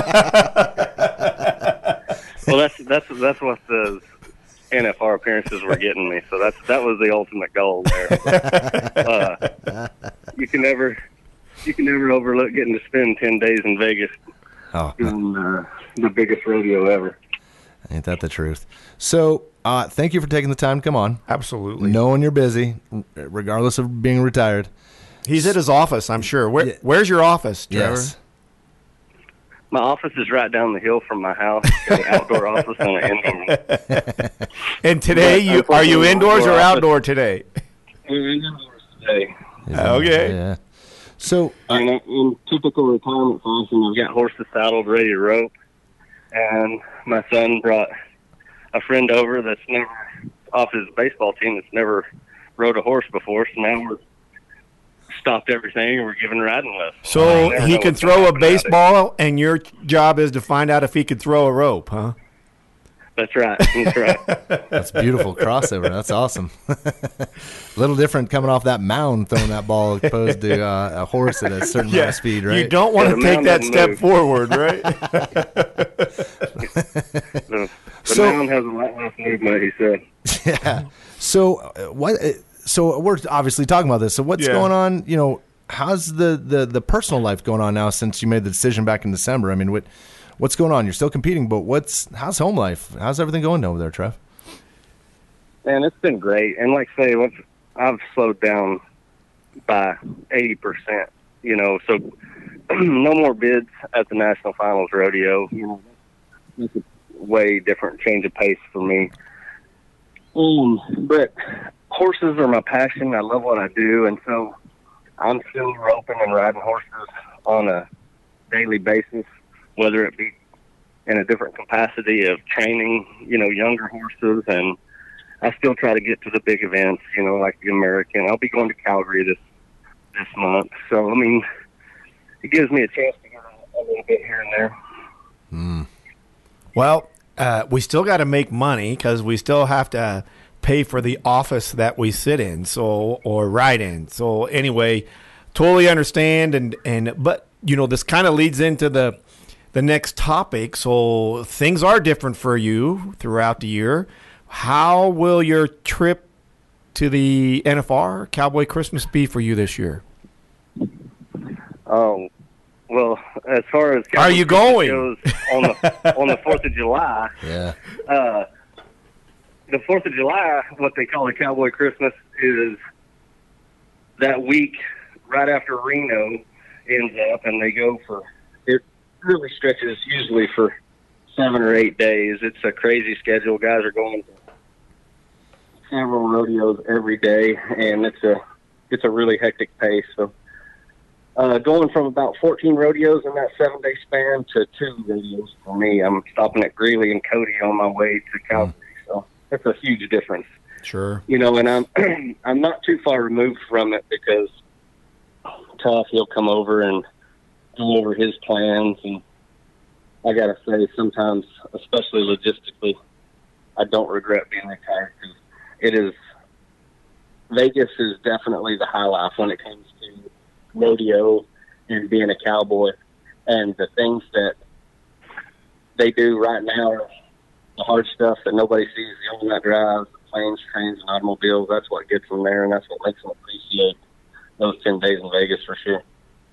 Well, that's what the NFR appearances were getting me. So that was the ultimate goal there. You can never overlook getting to spend 10 days in Vegas doing the biggest rodeo ever. Ain't that the truth? So, thank you for taking the time to come on. Absolutely. Knowing you're busy, regardless of being retired. He's at his office, I'm sure. Where's your office, Trevor? Yes. My office is right down the hill from my house. Got an outdoor office and an indoor. And today, are you indoors or outdoor today? We're indoors today. Okay. Yeah. So, in typical retirement fashion, I've got horses saddled, ready to rope, and my son brought a friend over that's never off his baseball team that's never rode a horse before. So now we're stopped everything and we're giving riding lessons. So he can throw a baseball, and your job is to find out if he could throw a rope, huh? That's right. That's right. That's beautiful crossover. That's awesome. A little different coming off that mound, throwing that ball opposed to a horse at a certain amount of speed, right? You don't want to take that step forward, right? The mound has a lot less movement, he said. Yeah. So So we're obviously talking about this. So what's going on? You know, how's the personal life going on now since you made the decision back in December? I mean, what's going on? You're still competing, but how's home life? How's everything going over there, Trev? Man, it's been great. And like I say, I've slowed down by 80%. You know, so no more bids at the National Finals Rodeo. You know, it's a way different change of pace for me. But horses are my passion. I love what I do, and so I'm still roping and riding horses on a daily basis, whether it be in a different capacity of training, you know, younger horses, and I still try to get to the big events, you know, like the American. I'll be going to Calgary this month, so I mean, it gives me a chance to get a little bit here and there. Well, we still got to make money because we still have to pay for the office that we sit in, or ride in. So anyway, totally understand. But you know, this kind of leads into the next topic. So things are different for you throughout the year. How will your trip to the NFR Cowboy Christmas be for you this year? Oh, well, as far as are you going goes, on the 4th of July? Yeah. The 4th of July, what they call the Cowboy Christmas, is that week right after Reno ends up, and they go for, it really stretches usually for 7 or 8 days. It's a crazy schedule. Guys are going to several rodeos every day, and it's a really hectic pace. So going from about 14 rodeos in that 7-day span to 2 rodeos for me. I'm stopping at Greeley and Cody on my way to Calgary. So that's a huge difference. Sure. You know, and I'm not too far removed from it because Tough, he'll come over and go over his plans. And I got to say, sometimes, especially logistically, I don't regret being retired because Vegas is definitely the high life when it comes to rodeo and being a cowboy. And the things that they do right now are the hard stuff that nobody sees, the overnight drives, the planes, trains, and automobiles. That's what gets them there, and that's what makes them appreciate those 10 days in Vegas for sure.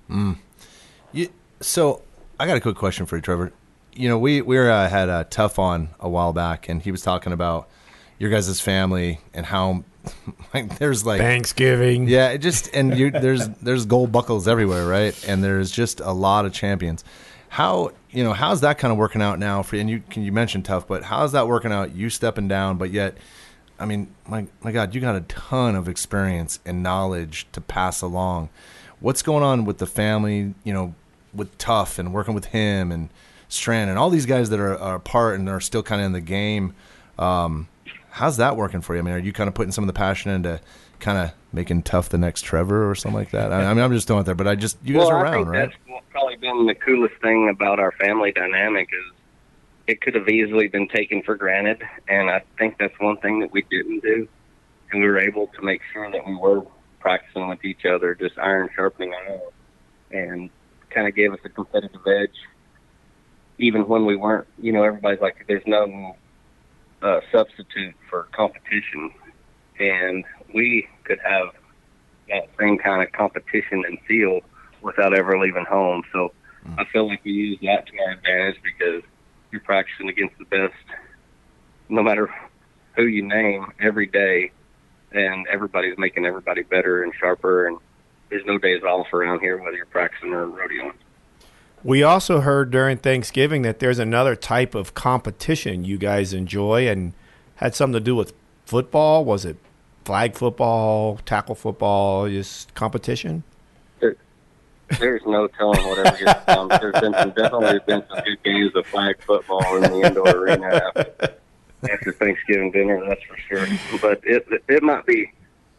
So I got a quick question for you, Trevor. You know, we had Tough on a while back, and he was talking about your guys' family and how there's like Thanksgiving. Yeah, there's gold buckles everywhere, right? And there's just a lot of champions. How's that kind of working out now for you? And you mentioned Tough, but how's that working out? You stepping down, but yet, I mean, my God, you got a ton of experience and knowledge to pass along. What's going on with the family, with Tough and working with him and Strand and all these guys that are a part and are still kind of in the game? How's that working for you? I mean, are you kind of putting some of the passion into kind of making Tough the next Trevor or something like that? I mean, I'm just throwing it there, but you guys are around, right? That's probably been the coolest thing about our family dynamic is it could have easily been taken for granted, and I think that's one thing that we didn't do, and we were able to make sure that we were practicing with each other, just iron sharpening iron, and kind of gave us a competitive edge, even when we weren't. Everybody's like, there's no substitute for competition, and we could have that same kind of competition and feel without ever leaving home. So I feel like we use that to our advantage because you're practicing against the best, no matter who you name, every day, and everybody's making everybody better and sharper, and there's no days off around here, whether you're practicing or rodeoing. We also heard during Thanksgiving that there's another type of competition you guys enjoy and had something to do with football. Was it flag football, tackle football, just competition? There's no telling whatever gets done. There's definitely been some good games of flag football in the indoor arena after Thanksgiving dinner, that's for sure. But it might be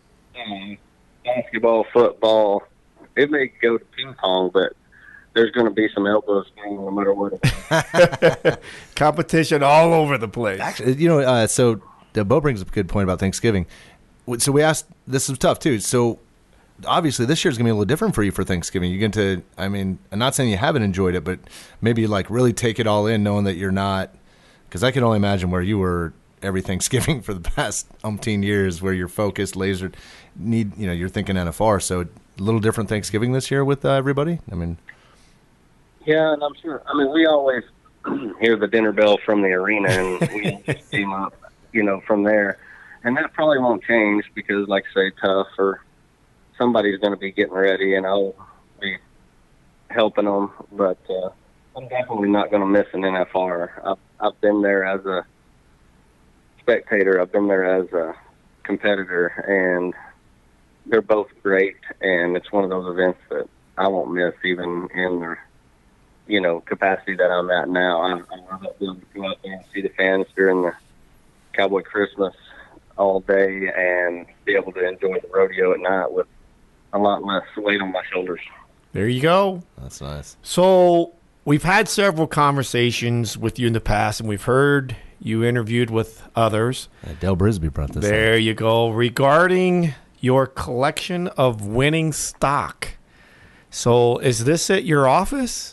basketball, football. It may go to ping pong, but there's going to be some elbows no matter what. Competition all over the place. Actually, so Bo brings up a good point about Thanksgiving. So we asked, this is tough too. So obviously this year's going to be a little different for you for Thanksgiving. You get to, I'm not saying you haven't enjoyed it, but maybe like really take it all in knowing that you're not, because I can only imagine where you were every Thanksgiving for the past umpteen years where you're focused, lasered, you're thinking NFR. So a little different Thanksgiving this year with everybody? Yeah, and I'm sure. We always hear the dinner bell from the arena, and we just team up, from there. And that probably won't change because, like say, Tough or somebody's going to be getting ready, and I'll be helping them. But I'm definitely not going to miss an NFR. I've been there as a spectator. I've been there as a competitor, and they're both great. And it's one of those events that I won't miss, even in the capacity that I'm at now. I love it being able to go out there and see the fans during the Cowboy Christmas all day and be able to enjoy the rodeo at night with a lot less weight on my shoulders. There you go. That's nice. So we've had several conversations with you in the past, and we've heard you interviewed with others. Del Brisby brought this There up. you go. Regarding your collection of winning stock. So is this at your office?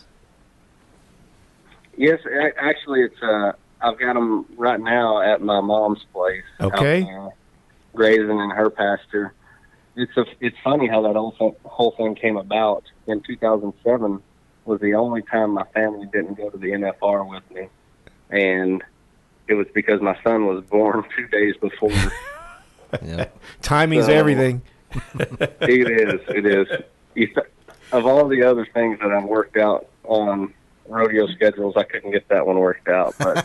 Yes, actually, it's I've got them right now at my mom's place. Okay. Out there, grazing in her pasture. It's funny how that whole thing came about. In 2007 was the only time my family didn't go to the NFR with me, and it was because my son was born 2 days before. Yeah. Timing's everything. It is. Of all the other things that I've worked out on rodeo schedules, I couldn't get that one worked out. But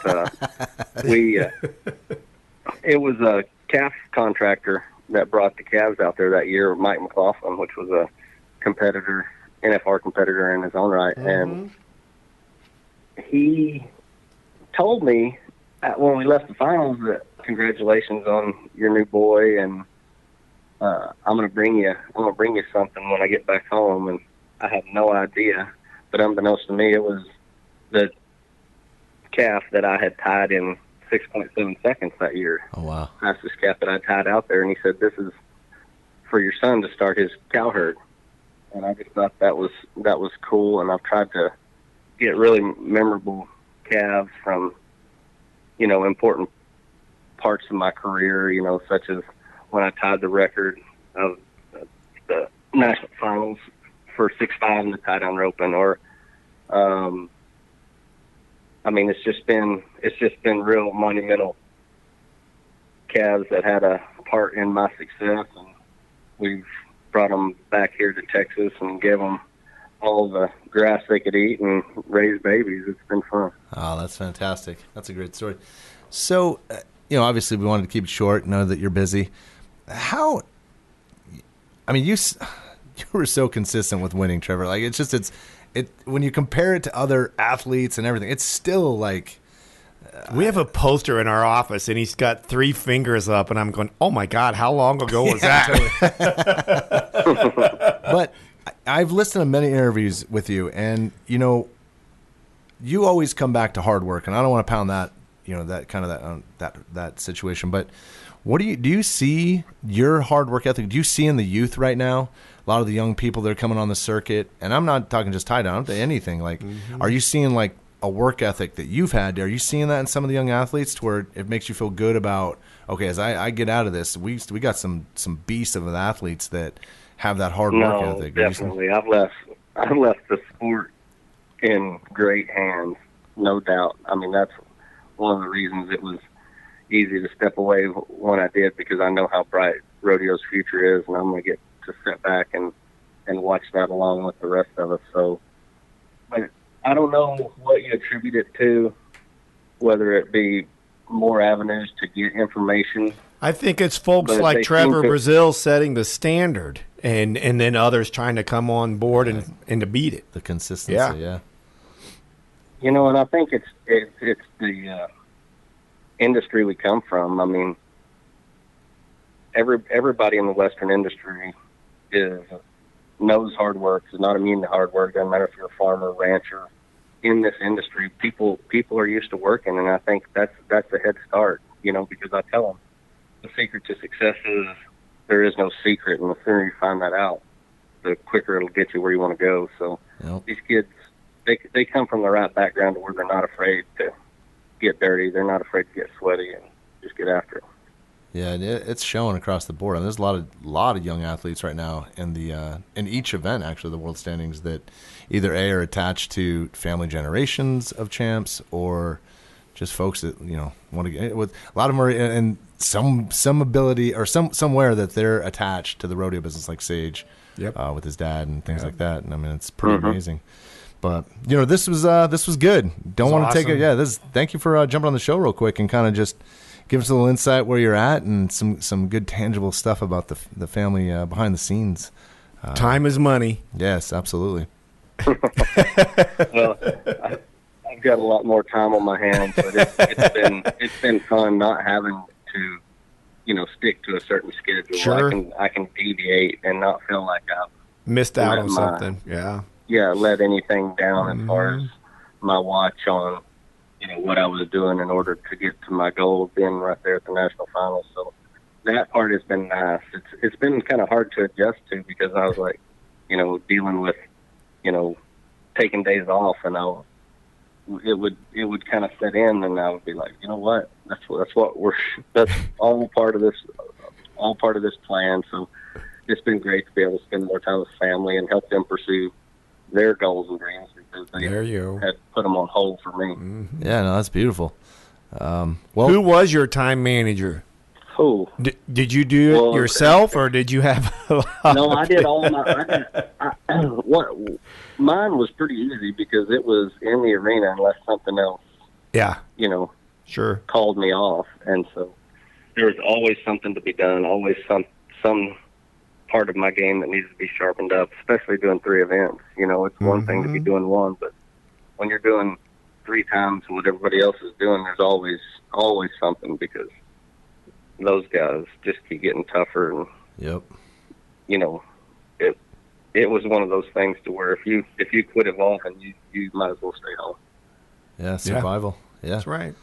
it was a calf contractor that brought the calves out there that year, Mike McLaughlin, which was a competitor, NFR competitor in his own right. Mm-hmm. And he told me when we left the finals that congratulations on your new boy, and I'm gonna bring you something when I get back home. And I had no idea, but unbeknownst to me, it was the calf that I had tied in 6.7 seconds that year. Oh, wow. Fastest calf that I tied out there. And he said, this is for your son to start his cow herd. And I just thought that was cool. And I've tried to get really memorable calves from, important parts of my career, such as when I tied the record of the national finals for 6'5" in the tie-down roping, or, it's just been real monumental calves that had a part in my success, and we've brought them back here to Texas and gave them all the grass they could eat and raise babies. It's been fun. Oh, that's fantastic. That's a great story. So, obviously we wanted to keep it short, know that you're busy. You were so consistent with winning, Trevor. Like, when you compare it to other athletes and everything, it's still like, we have a poster in our office, and he's got 3 fingers up, and I'm going, oh, my God, how long ago was that? But I've listened to many interviews with you, and, you always come back to hard work, and I don't want to pound that, that kind of that situation. But do you see your hard work ethic? Do you see in the youth right now, a lot of the young people that are coming on the circuit, and I'm not talking just tie down, I'm saying anything. Like, Are you seeing like a work ethic that you've had? Are you seeing that in some of the young athletes to where it makes you feel good about, okay, as I get out of this, we got some beasts of athletes that have that hard work ethic? Definitely. I've left the sport in great hands, no doubt. That's one of the reasons it was easy to step away when I did, because I know how bright rodeo's future is, and I'm going to get to sit back and watch that along with the rest of us. So, but I don't know what you attribute it to, whether it be more avenues to get information. I think it's folks like Trevor Brazil setting the standard, and then others trying to come on board and to beat it. The consistency, yeah. And I think it's the industry we come from. Everybody in the Western industry knows hard work, is not immune to hard work. Doesn't matter if you're a farmer, rancher. In this industry, people are used to working, and I think that's a head start. Because I tell them the secret to success is there is no secret, and the sooner you find that out, the quicker it'll get you where you want to go. So These kids, they come from the right background to where they're not afraid to get dirty. They're not afraid to get sweaty and just get after it. Yeah, it's showing across the board. There's a lot of young athletes right now in each event, actually, the world standings, that either are attached to family generations of champs, or just folks that want to get with. A lot of them are in some ability or somewhere that they're attached to the rodeo business, like Sage, with his dad and things like that. And it's pretty amazing. But this was good. Don't want to take it. Yeah, thank you for jumping on the show real quick and kind of just give us a little insight where you're at and some good tangible stuff about the family behind the scenes. Time is money. Yes, absolutely. Well, I've got a lot more time on my hands, but it's been fun not having to stick to a certain schedule. Sure. I can deviate and not feel like I've missed out on something. Let anything down as far as my watch on what I was doing in order to get to my goal of being right there at the national finals. So that part has been nice. It's been kind of hard to adjust to, because I was like, dealing with, taking days off, and it would kind of set in, and I would be like, what? That's all part of this plan. So it's been great to be able to spend more time with family and help them pursue their goals and dreams, because they had put them on hold for me. Mm-hmm. Yeah, no, that's beautiful. Who was your time manager? Who? Did you do it yourself, or did you have? No, I did all my. Mine was pretty easy because it was in the arena, unless something else. Yeah. Sure. Called me off, and so there was always something to be done. Always some part of my game that needs to be sharpened up, especially doing 3 events. It's one thing to be doing one, but when you're doing 3 times what everybody else is doing, there's always something, because those guys just keep getting tougher. And it was one of those things to where if you quit evolving, you might as well stay home. Yeah, survival. Yeah. That's right.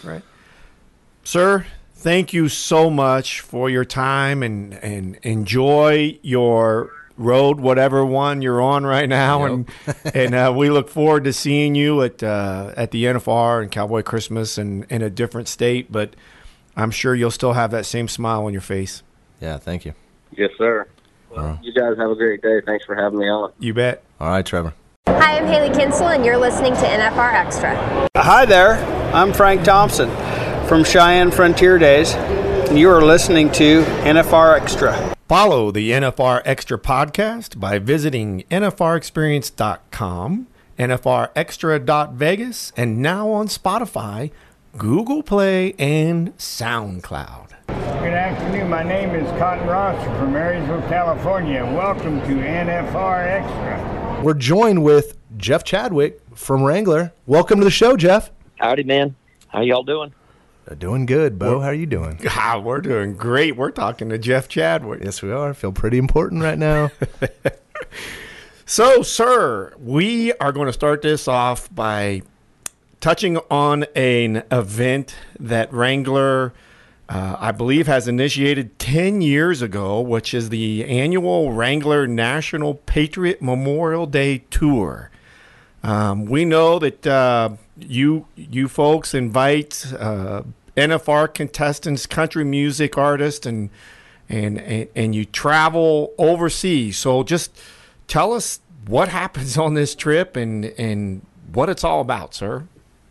Sir, thank you so much for your time, and enjoy your rode whatever one you're on right now, and we look forward to seeing you at the NFR and Cowboy Christmas and in a different state. But I'm sure you'll still have that same smile on your face. Yeah, thank you. Yes, sir. Well, you guys have a great day. Thanks for having me on. You bet. All right, Trevor. Hi, I'm Haley Kinsel, and you're listening to NFR Extra. Hi there. I'm Frank Thompson from Cheyenne Frontier Days, and you are listening to NFR Extra. Follow the NFR Extra podcast by visiting nfrexperience.com, nfrextra.vegas, and now on Spotify, Google Play, and SoundCloud. Good afternoon. My name is Cotton Ross from Marysville, California. Welcome to NFR Extra. We're joined with Jeff Chadwick from Wrangler. Welcome to the show, Jeff. Howdy, man. How y'all doing? Doing good, Bo. How are you doing? We're doing great. We're talking to Jeff Chadwick. Yes, we are. Feel pretty important right now. So, sir, we are going to start this off by touching on an event that Wrangler, I believe, has initiated 10 years ago, which is the annual Wrangler National Patriot Memorial Day Tour. We know that you folks invite NFR contestants, country music artists, and you travel overseas. So just tell us what happens on this trip and what it's all about, sir.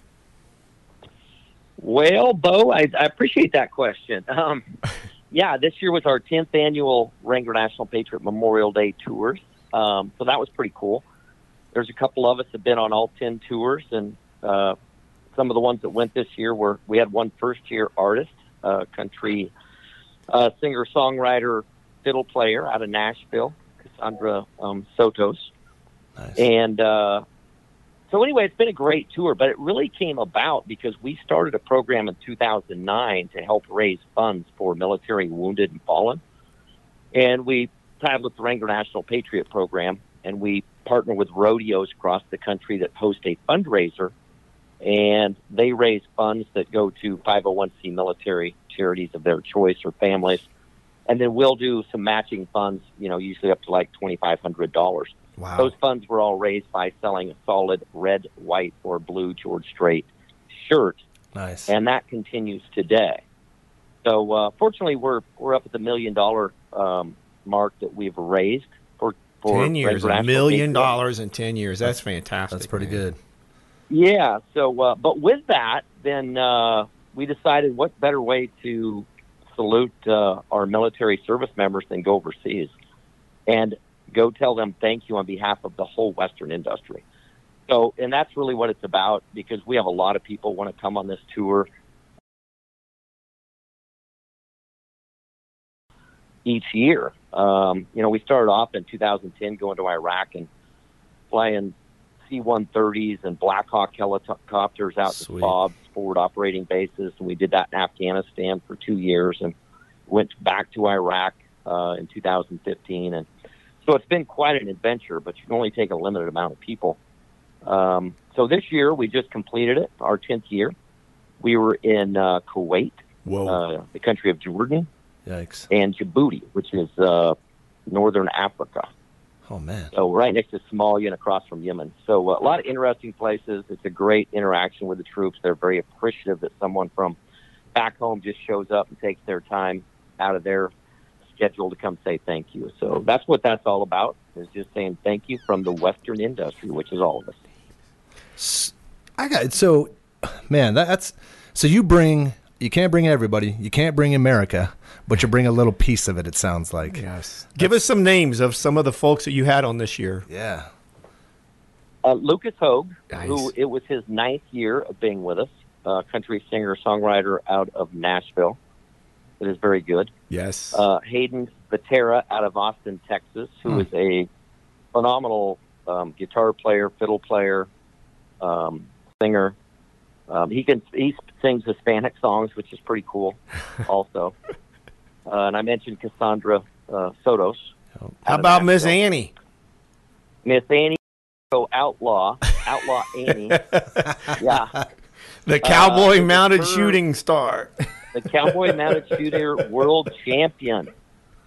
Well, Bo, I appreciate that question. Yeah, this year was our 10th annual Wrangler National Patriot Memorial Day Tours. So that was pretty cool. There's a couple of us that have been on all 10 tours, and some of the ones that went this year we had one first-year artist, country singer-songwriter, fiddle player out of Nashville, Cassandra Sotos. Nice. And so anyway, it's been a great tour, but it really came about because we started a program in 2009 to help raise funds for military wounded and fallen. And we tied with the Wrangler National Patriot Program, and we partner with rodeos across the country that host a fundraiser, and they raise funds that go to 501c military charities of their choice or families. And then we'll do some matching funds, usually up to like $2,500. Wow. Those funds were all raised by selling a solid red, white, or blue George Strait shirt. Nice. And that continues today. So fortunately, we're up at the $1 million mark that we've raised for 10 years, $1 million in 10 years. That's fantastic. That's pretty good. Yeah. So, but with that, then we decided what better way to salute our military service members than go overseas and go tell them thank you on behalf of the whole Western industry. So, and that's really what it's about, because we have a lot of people want to come on this tour each year. We started off in 2010 going to Iraq and flying C-130s and Black Hawk helicopters out to FOBs, forward operating bases, and we did that in Afghanistan for 2 years and went back to Iraq in 2015. And so it's been quite an adventure, but you can only take a limited amount of people. So this year, we just completed it, our 10th year. We were in Kuwait, the country of Jordan, Yikes. and Djibouti, which is northern Africa. Oh, man. So right next to Somalia and across from Yemen. So a lot of interesting places. It's a great interaction with the troops. They're very appreciative that someone from back home just shows up and takes their time out of their schedule to come say thank you. So that's what that's all about, is just saying thank you from the Western industry, which is all of us. So you can't bring everybody. You can't bring America, but you bring a little piece of it sounds like. Yes. Give us some names of some of the folks that you had on this year. Yeah. Lucas Hogue, Nice. who it was his 9th year of being with us, country singer-songwriter out of Nashville. It is very good. Yes. Hayden Vatera out of Austin, Texas, who is a phenomenal guitar player, fiddle player, singer. He sings Hispanic songs, which is pretty cool also. And I mentioned Cassandra Sotos. How about Miss Annie? Miss Annie, Outlaw Annie. Yeah. The cowboy mounted shooting star. The cowboy mounted shooter world champion.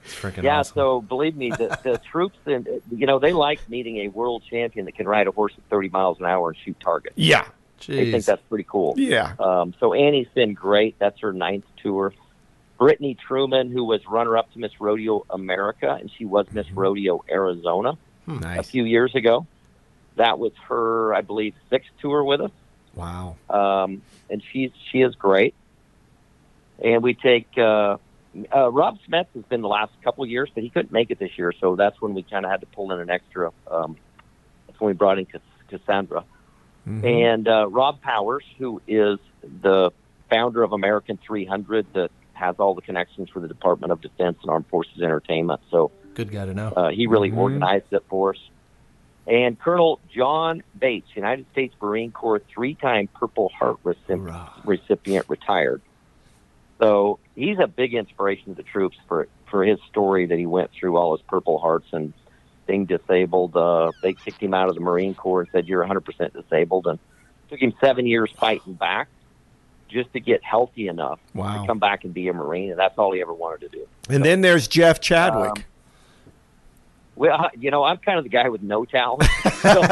It's freaking Yeah, awesome. so believe me, the troops, and they like meeting a world champion that can ride a horse at 30 miles an hour and shoot targets. Yeah. They think that's pretty cool. Yeah. So Annie's been great. That's her 9th tour. Brittany Truman, who was runner-up to Miss Rodeo America, and she was Miss Rodeo Arizona a few years ago. That was her, I believe, 6th tour with us. Wow. And she is great. And we take Rob Smith has been the last couple of years, but he couldn't make it this year, so that's when we kind of had to pull in an extra. That's when we brought in Cassandra. And Rob Powers, who is the founder of American 300, that has all the connections for the Department of Defense and Armed Forces Entertainment. So good guy to know. He really organized it for us. And Colonel John Bates, United States Marine Corps 3-time Purple Heart recipient, retired. So he's a big inspiration to the troops for his story that he went through, all his Purple Hearts and being disabled. They kicked him out of the Marine Corps and said, you're 100% disabled. And it took him 7 years fighting back just to get healthy enough to come back and be a Marine. And that's all he ever wanted to do. And then there's Jeff Chadwick. Well, I'm kind of the guy with no talent. So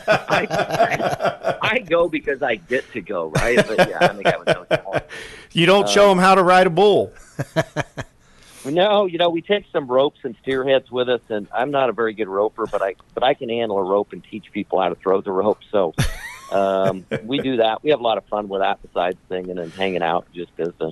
I go because I get to go, right? But yeah, I'm the guy with no talent. You don't show him how to ride a bull. No, we take some ropes and steerheads with us, and I'm not a very good roper, but I can handle a rope and teach people how to throw the rope. So we do that. We have a lot of fun with that besides singing and hanging out, just business.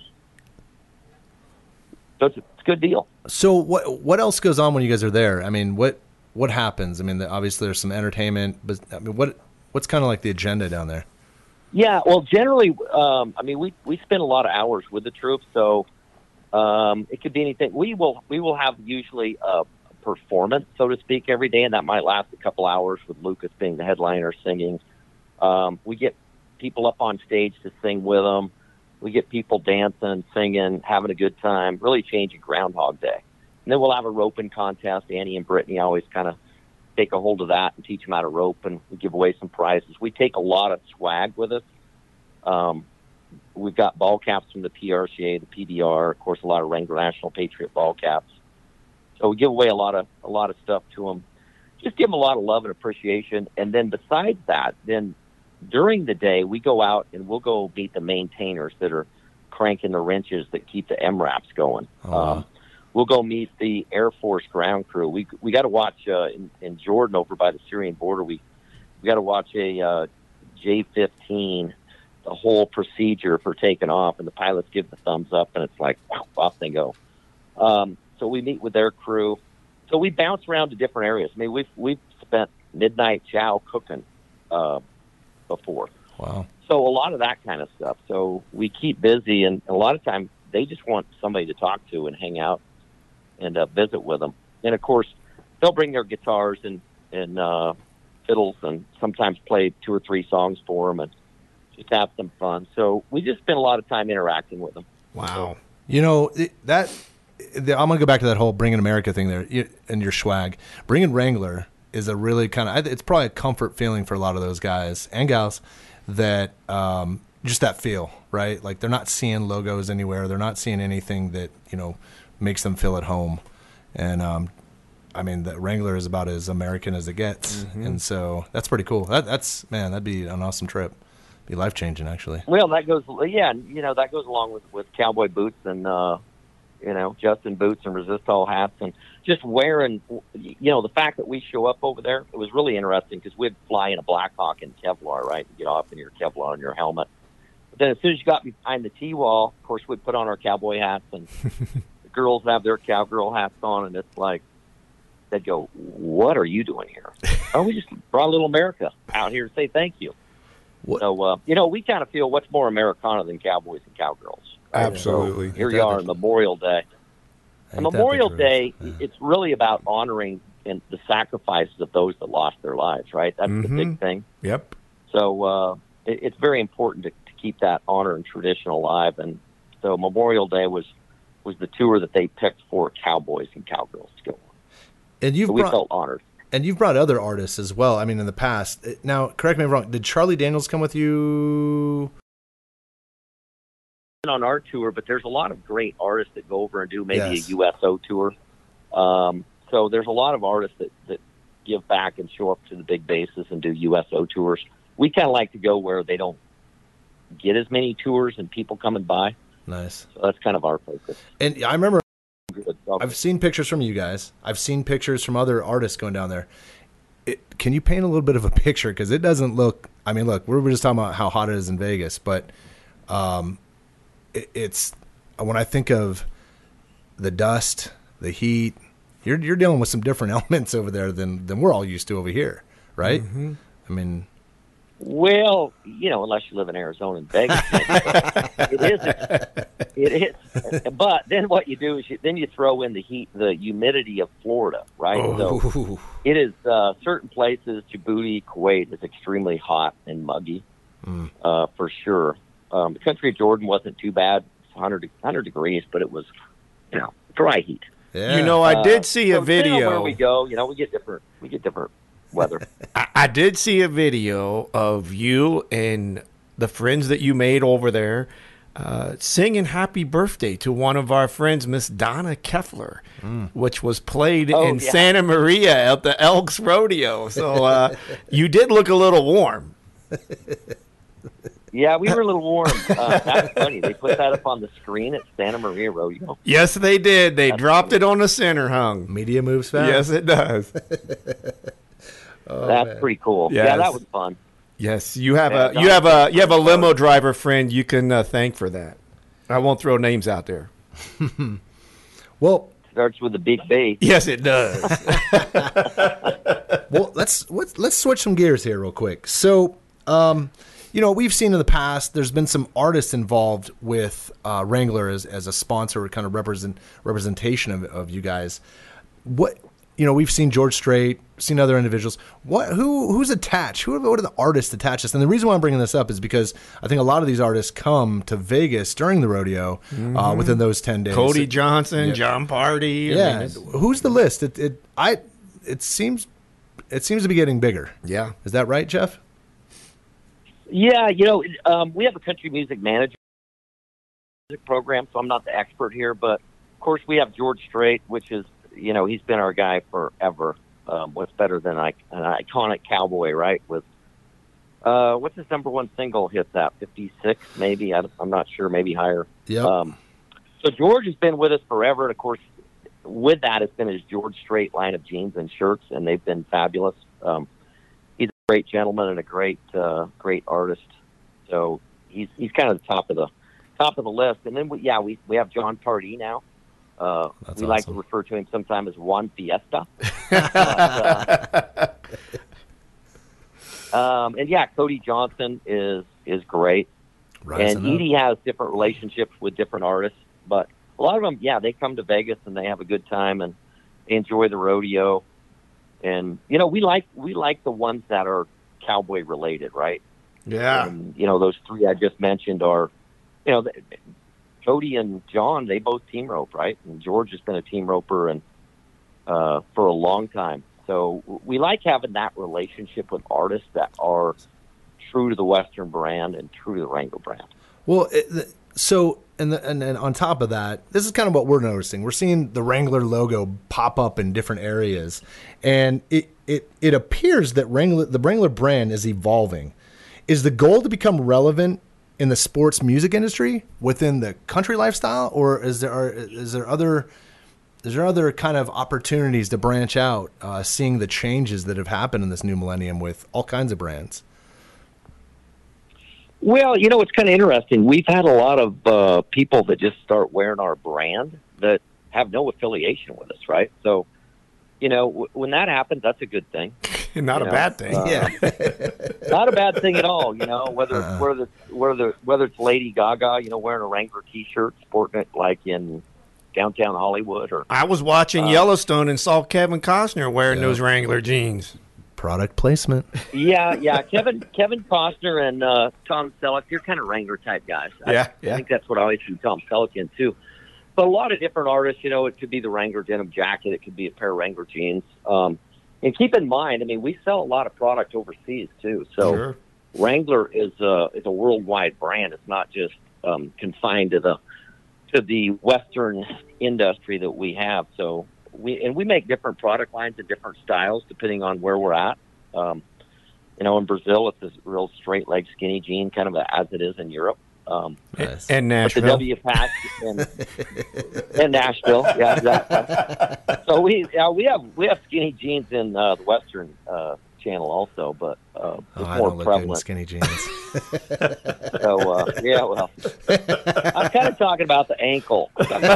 So it's a good deal. So what else goes on when you guys are there? I mean, what happens? I mean, obviously there's some entertainment, but I mean, what's kind of like the agenda down there? Yeah, well, generally, we spend a lot of hours with the troops, so it could be anything. We will have usually a performance, so to speak, every day, and that might last a couple hours with Lucas being the headliner singing. We get people up on stage to sing with them. We get people dancing, singing, having a good time, really changing Groundhog Day. And then we'll have a roping contest. Annie and Brittany always kind of take a hold of that and teach them how to rope, and we give away some prizes. We take a lot of swag with us. We've got ball caps from the PRCA, the PBR, of course, a lot of Wrangler National Patriot ball caps. So we give away a lot of stuff to them. Just give them a lot of love and appreciation. And then besides that, then during the day, we go out and we'll go meet the maintainers that are cranking the wrenches that keep the MRAPs going. We'll go meet the Air Force ground crew. We got to watch in Jordan over by the Syrian border. We got to watch a J-15, the whole procedure for taking off, and the pilots give the thumbs up, and it's like, wow, off they go. So we meet with their crew. So we bounce around to different areas. I mean, we've spent midnight chow cooking before. Wow. So a lot of that kind of stuff. So we keep busy, and a lot of times they just want somebody to talk to and hang out and visit with them. And of course, they'll bring their guitars and fiddles, and sometimes play 2 or 3 songs for them, and just have some fun. So we just spend a lot of time interacting with them. Wow. I'm going to go back to that whole Bringing America thing there and your swag. Bringing Wrangler is a really it's probably a comfort feeling for a lot of those guys and gals that just that feel, right? Like they're not seeing logos anywhere. They're not seeing anything that, makes them feel at home. And the Wrangler is about as American as it gets. And so that's pretty cool. That'd be an awesome trip. Be life-changing, actually. Well, that goes along with cowboy boots and, Justin boots and resistol hats, and just wearing, the fact that we show up over there, it was really interesting because we'd fly in a Black Hawk in Kevlar, right? You get off in your Kevlar and your helmet. But then as soon as you got behind the T-wall, of course, we'd put on our cowboy hats, and the girls have their cowgirl hats on, and it's like, they'd go, what are you doing here? Oh, we just brought a little America out here to say thank you. What? So, we kind of feel what's more Americana than cowboys and cowgirls. Right? Absolutely. So here you are on Memorial Day. And Memorial Day, it's really about honoring the sacrifices of those that lost their lives, right? That's the big thing. Yep. So it's very important to keep that honor and tradition alive. And so Memorial Day was the tour that they picked for cowboys and cowgirls to go on. And we felt honored. And you've brought other artists as well. I mean, in the past. Now, correct me if I'm wrong. Did Charlie Daniels come with you? On our tour, but there's a lot of great artists that go over and do maybe a USO tour. So there's a lot of artists that give back and show up to the big bases and do USO tours. We kind of like to go where they don't get as many tours and people coming by. Nice. So that's kind of our focus. And I remember I've seen pictures from you guys. I've seen pictures from other artists going down there. Can you paint a little bit of a picture? Because it doesn't look, I mean, look, we were just talking about how hot it is in Vegas, but it's, when I think of the dust, the heat, you're dealing with some different elements over there than we're all used to over here, right? Mm-hmm. I mean, well, you know, unless you live in Arizona and Vegas, it is. But then what you do is you throw in the heat, the humidity of Florida, right? Oh. So it is certain places, Djibouti, Kuwait, is extremely hot and muggy, for sure. The country of Jordan wasn't too bad, 100 degrees, but it was, you know, dry heat. Yeah. You know, I did see a video. Where we go, you know, we get different weather. I did see a video of you and the friends that you made over there singing happy birthday to one of our friends, Miss Donna Keffler, which was played in Santa Maria at the Elks Rodeo. So you did look a little warm. Yeah, we were a little warm. That's funny. They put that up on the screen at Santa Maria Rodeo. Yes, they did. They dropped it on the center hung. Media moves fast. Yes, it does. That's pretty cool. Yes. Yeah, that was fun. Yes, you have a limo driver friend you can thank for that. I won't throw names out there. Well, starts with a big bass. Yes, it does. Well, let's switch some gears here real quick. So, you know, we've seen in the past there's been some artists involved with Wrangler as a sponsor, kind of representation of you guys. What, you know, we've seen George Strait, seen other individuals. Who's attached? What are the artists attached to this? And the reason why I'm bringing this up is because I think a lot of these artists come to Vegas during the rodeo within those 10 days. Cody Johnson, John Party. Yeah, who's the list? It seems to be getting bigger. Yeah, is that right, Jeff? Yeah, you know, we have a country music management program, so I'm not the expert here, but of course we have George Strait, which is, you know, he's been our guy forever. What's better than an iconic cowboy, right? With what's his number one single hit that 56, maybe? I'm not sure, maybe higher. Yeah. So George has been with us forever, and of course, with that, it's been his George Strait line of jeans and shirts, and they've been fabulous. He's a great gentleman and a great artist. So he's kind of the top of the list. And then we have John Pardee now. We awesome. like to refer to him sometimes as Juan Fiesta. And yeah, Cody Johnson is great. And Edie has different relationships with different artists, but a lot of them, they come to Vegas and they have a good time and they enjoy the rodeo. And you know, we like the ones that are cowboy related, right? Yeah. And you know, those three I just mentioned are, you know, Cody and John, they both team rope, right? And George has been a team roper and for a long time. So we like having that relationship with artists that are true to the Western brand and true to the Wrangler brand. Well, and on top of that, this is kind of what we're noticing. We're seeing the Wrangler logo pop up in different areas, and it appears that the Wrangler brand is evolving. Is the goal to become relevant in the sports music industry within the country lifestyle, or is there other kind of opportunities to branch out, seeing the changes that have happened in this new millennium with all kinds of brands? Well, you know, it's kind of interesting. We've had a lot of people that just start wearing our brand that have no affiliation with us, right? So, you know, when that happens, that's a good thing. Not a bad thing. Not a bad thing at all. You know, whether it's Lady Gaga, you know, wearing a Wrangler T-shirt, sporting it like in downtown Hollywood, or I was watching Yellowstone and saw Kevin Costner wearing those Wrangler jeans. Product placement. Yeah. Kevin Costner and Tom Selleck, you're kind of Wrangler type guys. I think that's what I always see Tom Selleck in too. But a lot of different artists, you know, it could be the Wrangler denim jacket, it could be a pair of Wrangler jeans. And keep in mind, I mean, we sell a lot of product overseas too. So Wrangler is a worldwide brand. It's not just confined to the Western industry that we have. So we make different product lines and different styles depending on where we're at. In Brazil, it's this real straight leg skinny jean, kind of as it is in Europe. Nice. And Nashville. The W patch and Nashville, yeah, exactly. So we have skinny jeans in the Western channel also, but it's more I don't look good in prevalent. skinny jeans. So I'm kind of talking about the ankle.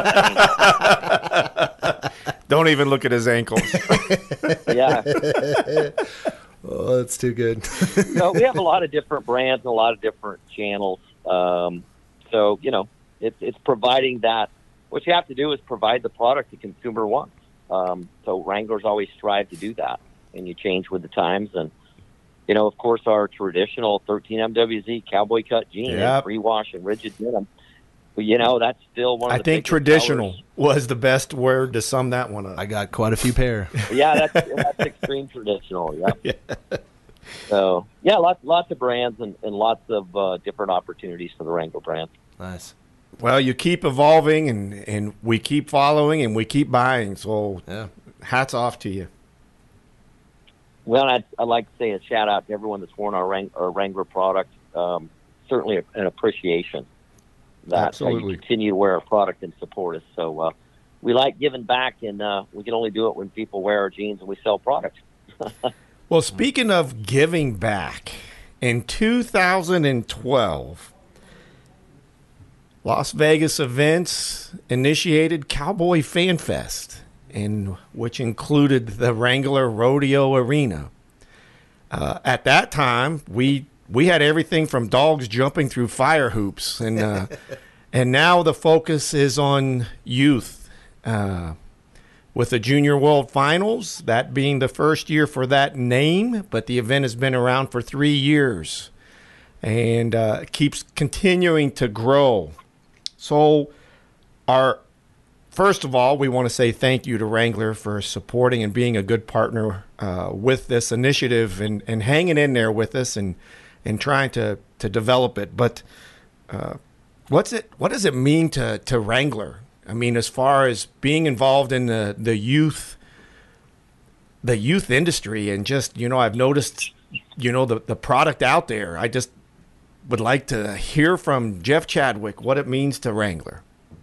Don't even look at his ankles. Yeah. Oh, that's too good. So we have a lot of different brands and a lot of different channels. So it's providing that. What you have to do is provide the product the consumer wants. So Wranglers always strive to do that, and you change with the times. And of course, our traditional 13 MWZ cowboy cut jean, Yep. free wash and rigid denim. But, that's still one of the I think biggest traditional sellers. was the best word to sum that one up. I got quite a few pair. Yeah, that's extreme traditional. Yep. Yeah. So lots of brands and lots of different opportunities for the Wrangler brand. Nice. Well, you keep evolving, and we keep following, and we keep buying. So hats off to you. Well, I'd like to say a shout out to everyone that's worn our Wrangler product. Certainly an appreciation that you continue to wear our product and support us. So we like giving back, and we can only do it when people wear our jeans and we sell products. Well, speaking of giving back, in 2012, Las Vegas Events initiated Cowboy Fan Fest, which included the Wrangler Rodeo Arena. At that time, we had everything from dogs jumping through fire hoops, and now the focus is on youth. With the Junior World Finals, that being the first year for that name, but the event has been around for 3 years and keeps continuing to grow. So first of all, we want to say thank you to Wrangler for supporting and being a good partner with this initiative and hanging in there with us and trying to develop it. But what does it mean to Wrangler? I mean, as far as being involved in the youth industry, and just, I've noticed, the product out there. I just would like to hear from Jeff Chadwick what it means to Wrangler.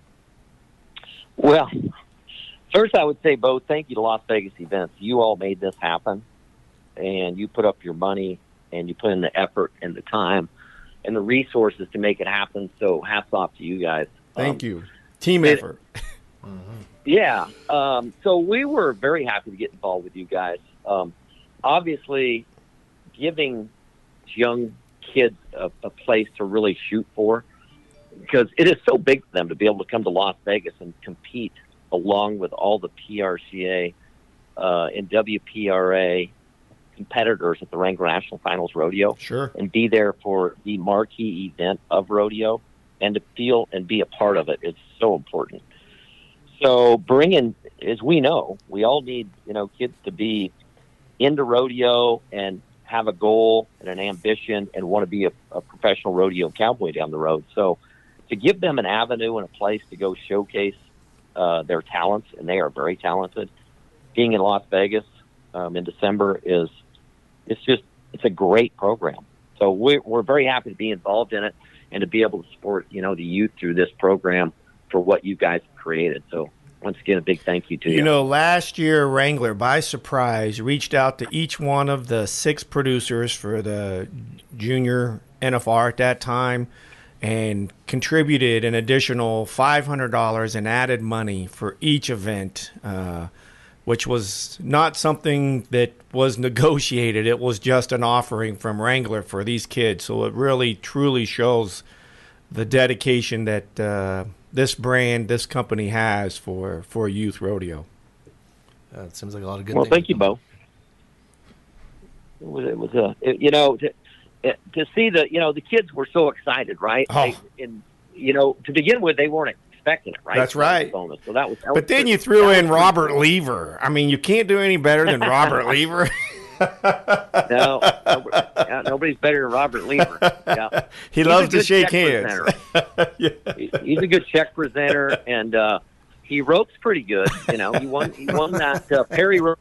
Well, first I would say, Bo, thank you to Las Vegas Events. You all made this happen, and you put up your money, and you put in the effort and the time and the resources to make it happen. So hats off to you guys. Thank you. Team effort. Yeah. So we were very happy to get involved with you guys. Obviously, giving young kids a place to really shoot for, because it is so big for them to be able to come to Las Vegas and compete along with all the PRCA and WPRA competitors at the Wrangler National Finals Rodeo. Sure. And be there for the marquee event of rodeo, and to feel and be a part of it is so important. So as we know, we all need, kids to be into rodeo and have a goal and an ambition and want to be a professional rodeo cowboy down the road. So to give them an avenue and a place to go showcase their talents, and they are very talented, being in Las Vegas in December it's a great program. So we're very happy to be involved in it and to be able to support, the youth through this program for what you guys have created. So once again, a big thank you to you. Last year, Wrangler, by surprise, reached out to each one of the 6 producers for the junior NFR at that time and contributed an additional $500 in added money for each event, which was not something that was negotiated. It was just an offering from Wrangler for these kids. So it really, truly shows the dedication that this brand, this company has for youth rodeo. It seems like a lot of good Well, things. thank you, Bo. It was to see the kids were so excited, right? Oh. To begin with, they weren't expecting it, right? That's right. Bonus. So that was But then you threw in Robert Lever. I mean, you can't do any better than Robert Lever. No, nobody's better than Robert Lever. Yeah. He loves to shake hands. He's a good check presenter, and he ropes pretty good. You know, he won that Perry rope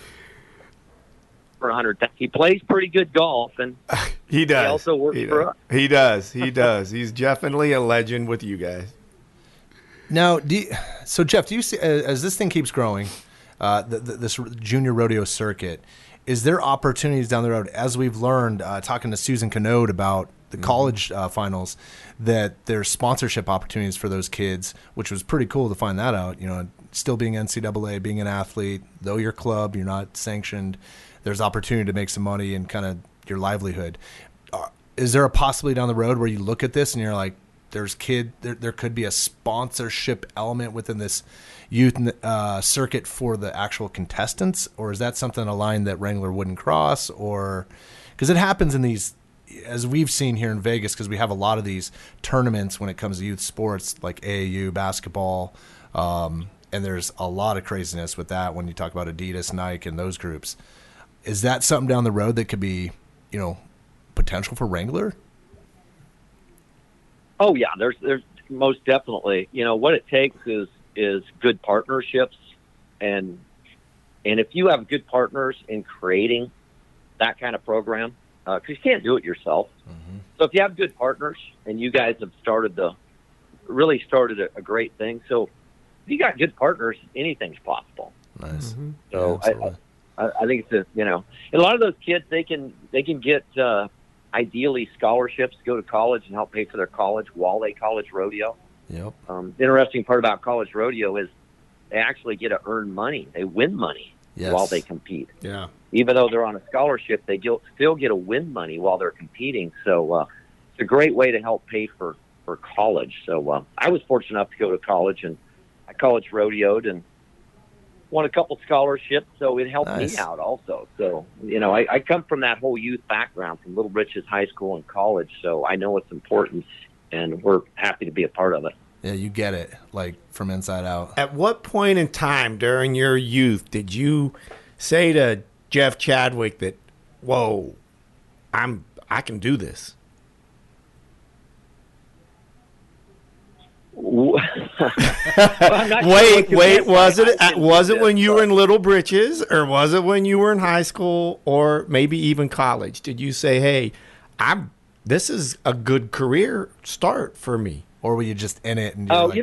for 100. He plays pretty good golf, and he does. He also works for us. He does. He's definitely a legend with you guys. Now, so Jeff, do you see as this thing keeps growing, this junior rodeo circuit? Is there opportunities down the road, as we've learned talking to Susan Canode about the college finals, that there's sponsorship opportunities for those kids, which was pretty cool to find that out. You know, still being NCAA, being an athlete, though your club, you're not sanctioned. There's opportunity to make some money and kind of your livelihood. Is there a possibility down the road where you look at this and you're like, there could be a sponsorship element within this youth circuit for the actual contestants, or is that something, a line that Wrangler wouldn't cross? Or because it happens in these, as we've seen here in Vegas, because we have a lot of these tournaments when it comes to youth sports like AAU basketball, and there's a lot of craziness with that when you talk about Adidas, Nike, and those groups. Is that something down the road that could be, you know, potential for Wrangler? Oh yeah, there's most definitely. You know, what it takes is good partnerships, and if you have good partners in creating that kind of program, because you can't do it yourself. Mm-hmm. So if you have good partners, and you guys have started a great thing. So if you got good partners, anything's possible. Nice. Mm-hmm. So yeah, I think it's and a lot of those kids, they can get ideally scholarships to go to college and help pay for their college while they college rodeo. Yep. The interesting part about college rodeo is they actually get to earn money. They win money while they compete. Yeah. Even though they're on a scholarship, they still get to win money while they're competing. So it's a great way to help pay for college. So I was fortunate enough to go to college, and I college rodeoed and won a couple scholarships, so it helped me out also. So, you know, I come from that whole youth background from Little Britches High School and college, so I know its importance, and we're happy to be a part of it. Yeah, you get it, like, from inside out. At what point in time during your youth did you say to Jeff Chadwick that, whoa, I can do this? Well, wait, was it when you were in Little Britches, or was it when you were in high school, or maybe even college? Did you say, hey, this is a good career start for me? Or were you just in it? And I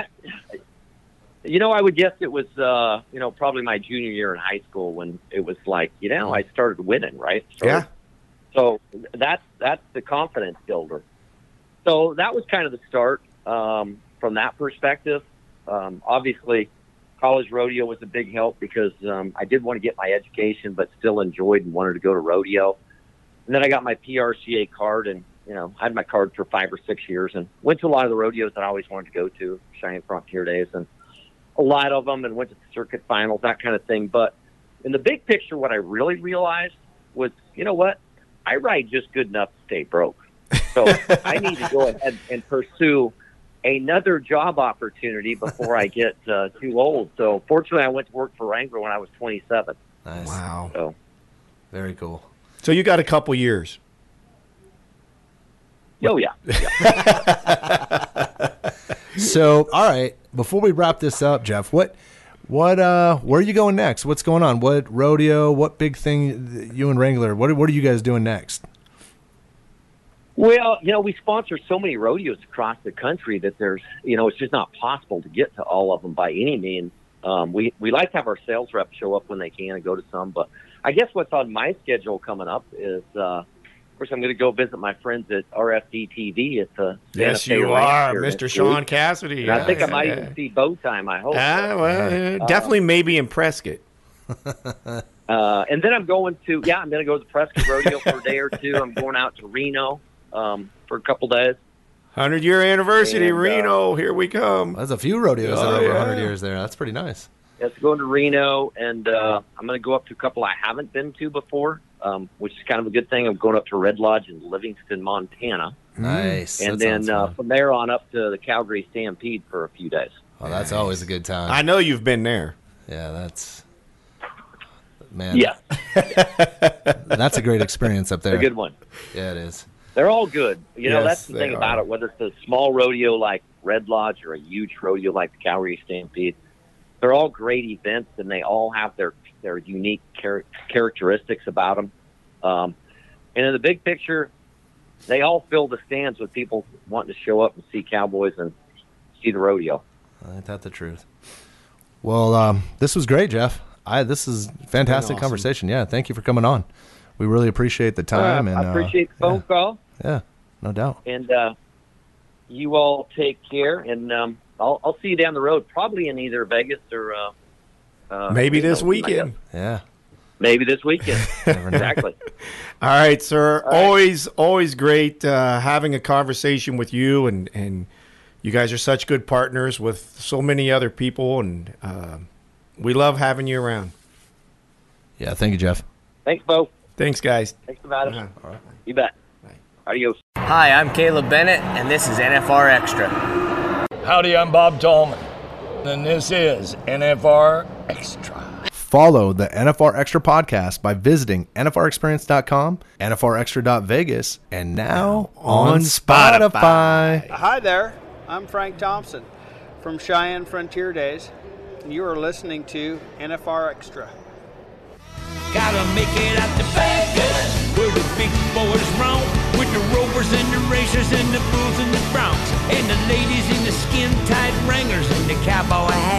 would guess it was, probably my junior year in high school when it was like, I started winning, right? So that's the confidence builder. So that was kind of the start. From that perspective, obviously, college rodeo was a big help because I did want to get my education, but still enjoyed and wanted to go to rodeo. And then I got my PRCA card, and I had my card for 5 or 6 years, and went to a lot of the rodeos that I always wanted to go to, Cheyenne Frontier Days, and a lot of them, and went to the circuit finals, that kind of thing. But in the big picture, what I really realized was, I ride just good enough to stay broke. So I need to go ahead and pursue another job opportunity before I get too old. So fortunately, I went to work for Wrangler when I was 27. Nice. Wow. So very cool. So you got a couple years. Oh, yeah. So, all right, before we wrap this up, Jeff, where are you going next? What's going on? What rodeo, what big thing, you and Wrangler, what are you guys doing next? Well, we sponsor so many rodeos across the country that there's, it's just not possible to get to all of them by any means. We like to have our sales reps show up when they can and go to some, but I guess what's on my schedule coming up is, of course, I'm going to go visit my friends at RFD TV at the Yes, you are, Mr. Sean Cassidy. And I think I might even see Bowtime, I hope. Definitely maybe in Prescott. And then I'm going to go to the Prescott Rodeo for a day or two. I'm going out to Reno for a couple days. 100-year anniversary, Reno. Here we come. There's a few rodeos that are over 100 years there. That's pretty nice. Yes, going to Reno, and I'm going to go up to a couple I haven't been to before, which is kind of a good thing. I'm going up to Red Lodge in Livingston, Montana. Nice. And then from there on up to the Calgary Stampede for a few days. Oh, that's always a good time. I know you've been there. Yeah, that's... Man. Yeah. That's a great experience up there. A good one. Yeah, it is. They're all good. You know, Yes, that's the they thing are. about it, whether it's a small rodeo like Red Lodge or a huge rodeo like the Calgary Stampede, they're all great events, and they all have their unique characteristics about them. And in the big picture, they all fill the stands with people wanting to show up and see cowboys and see the rodeo. Ain't that the truth? Well, this was great, Jeff. This is fantastic awesome. conversation. Yeah, thank you for coming on. We really appreciate the time. I appreciate the phone call. Yeah, no doubt. And you all take care, and I'll see you down the road, probably in either Vegas or Maybe this Reno. weekend. Yeah. Maybe this weekend. Exactly. All right, sir. Always great having a conversation with you, and you guys are such good partners with so many other people, and we love having you around. Yeah, thank you, Jeff. Thanks, Bo. Thanks, guys. Thanks about it. All right. You bet. Adios. Hi, I'm Caleb Bennett, and this is NFR Extra. Howdy, I'm Bob Tallman, and this is NFR Extra. Follow the NFR Extra podcast by visiting NFRexperience.com, NFRextra.Vegas, and now on Spotify. Hi there, I'm Frank Thompson from Cheyenne Frontier Days, and you are listening to NFR Extra. Gotta make it out to Vegas, where the big boys roam, with the rovers and the racers and the bulls and the broncs, and the ladies in the skin-tight wranglers and the cowboy hats.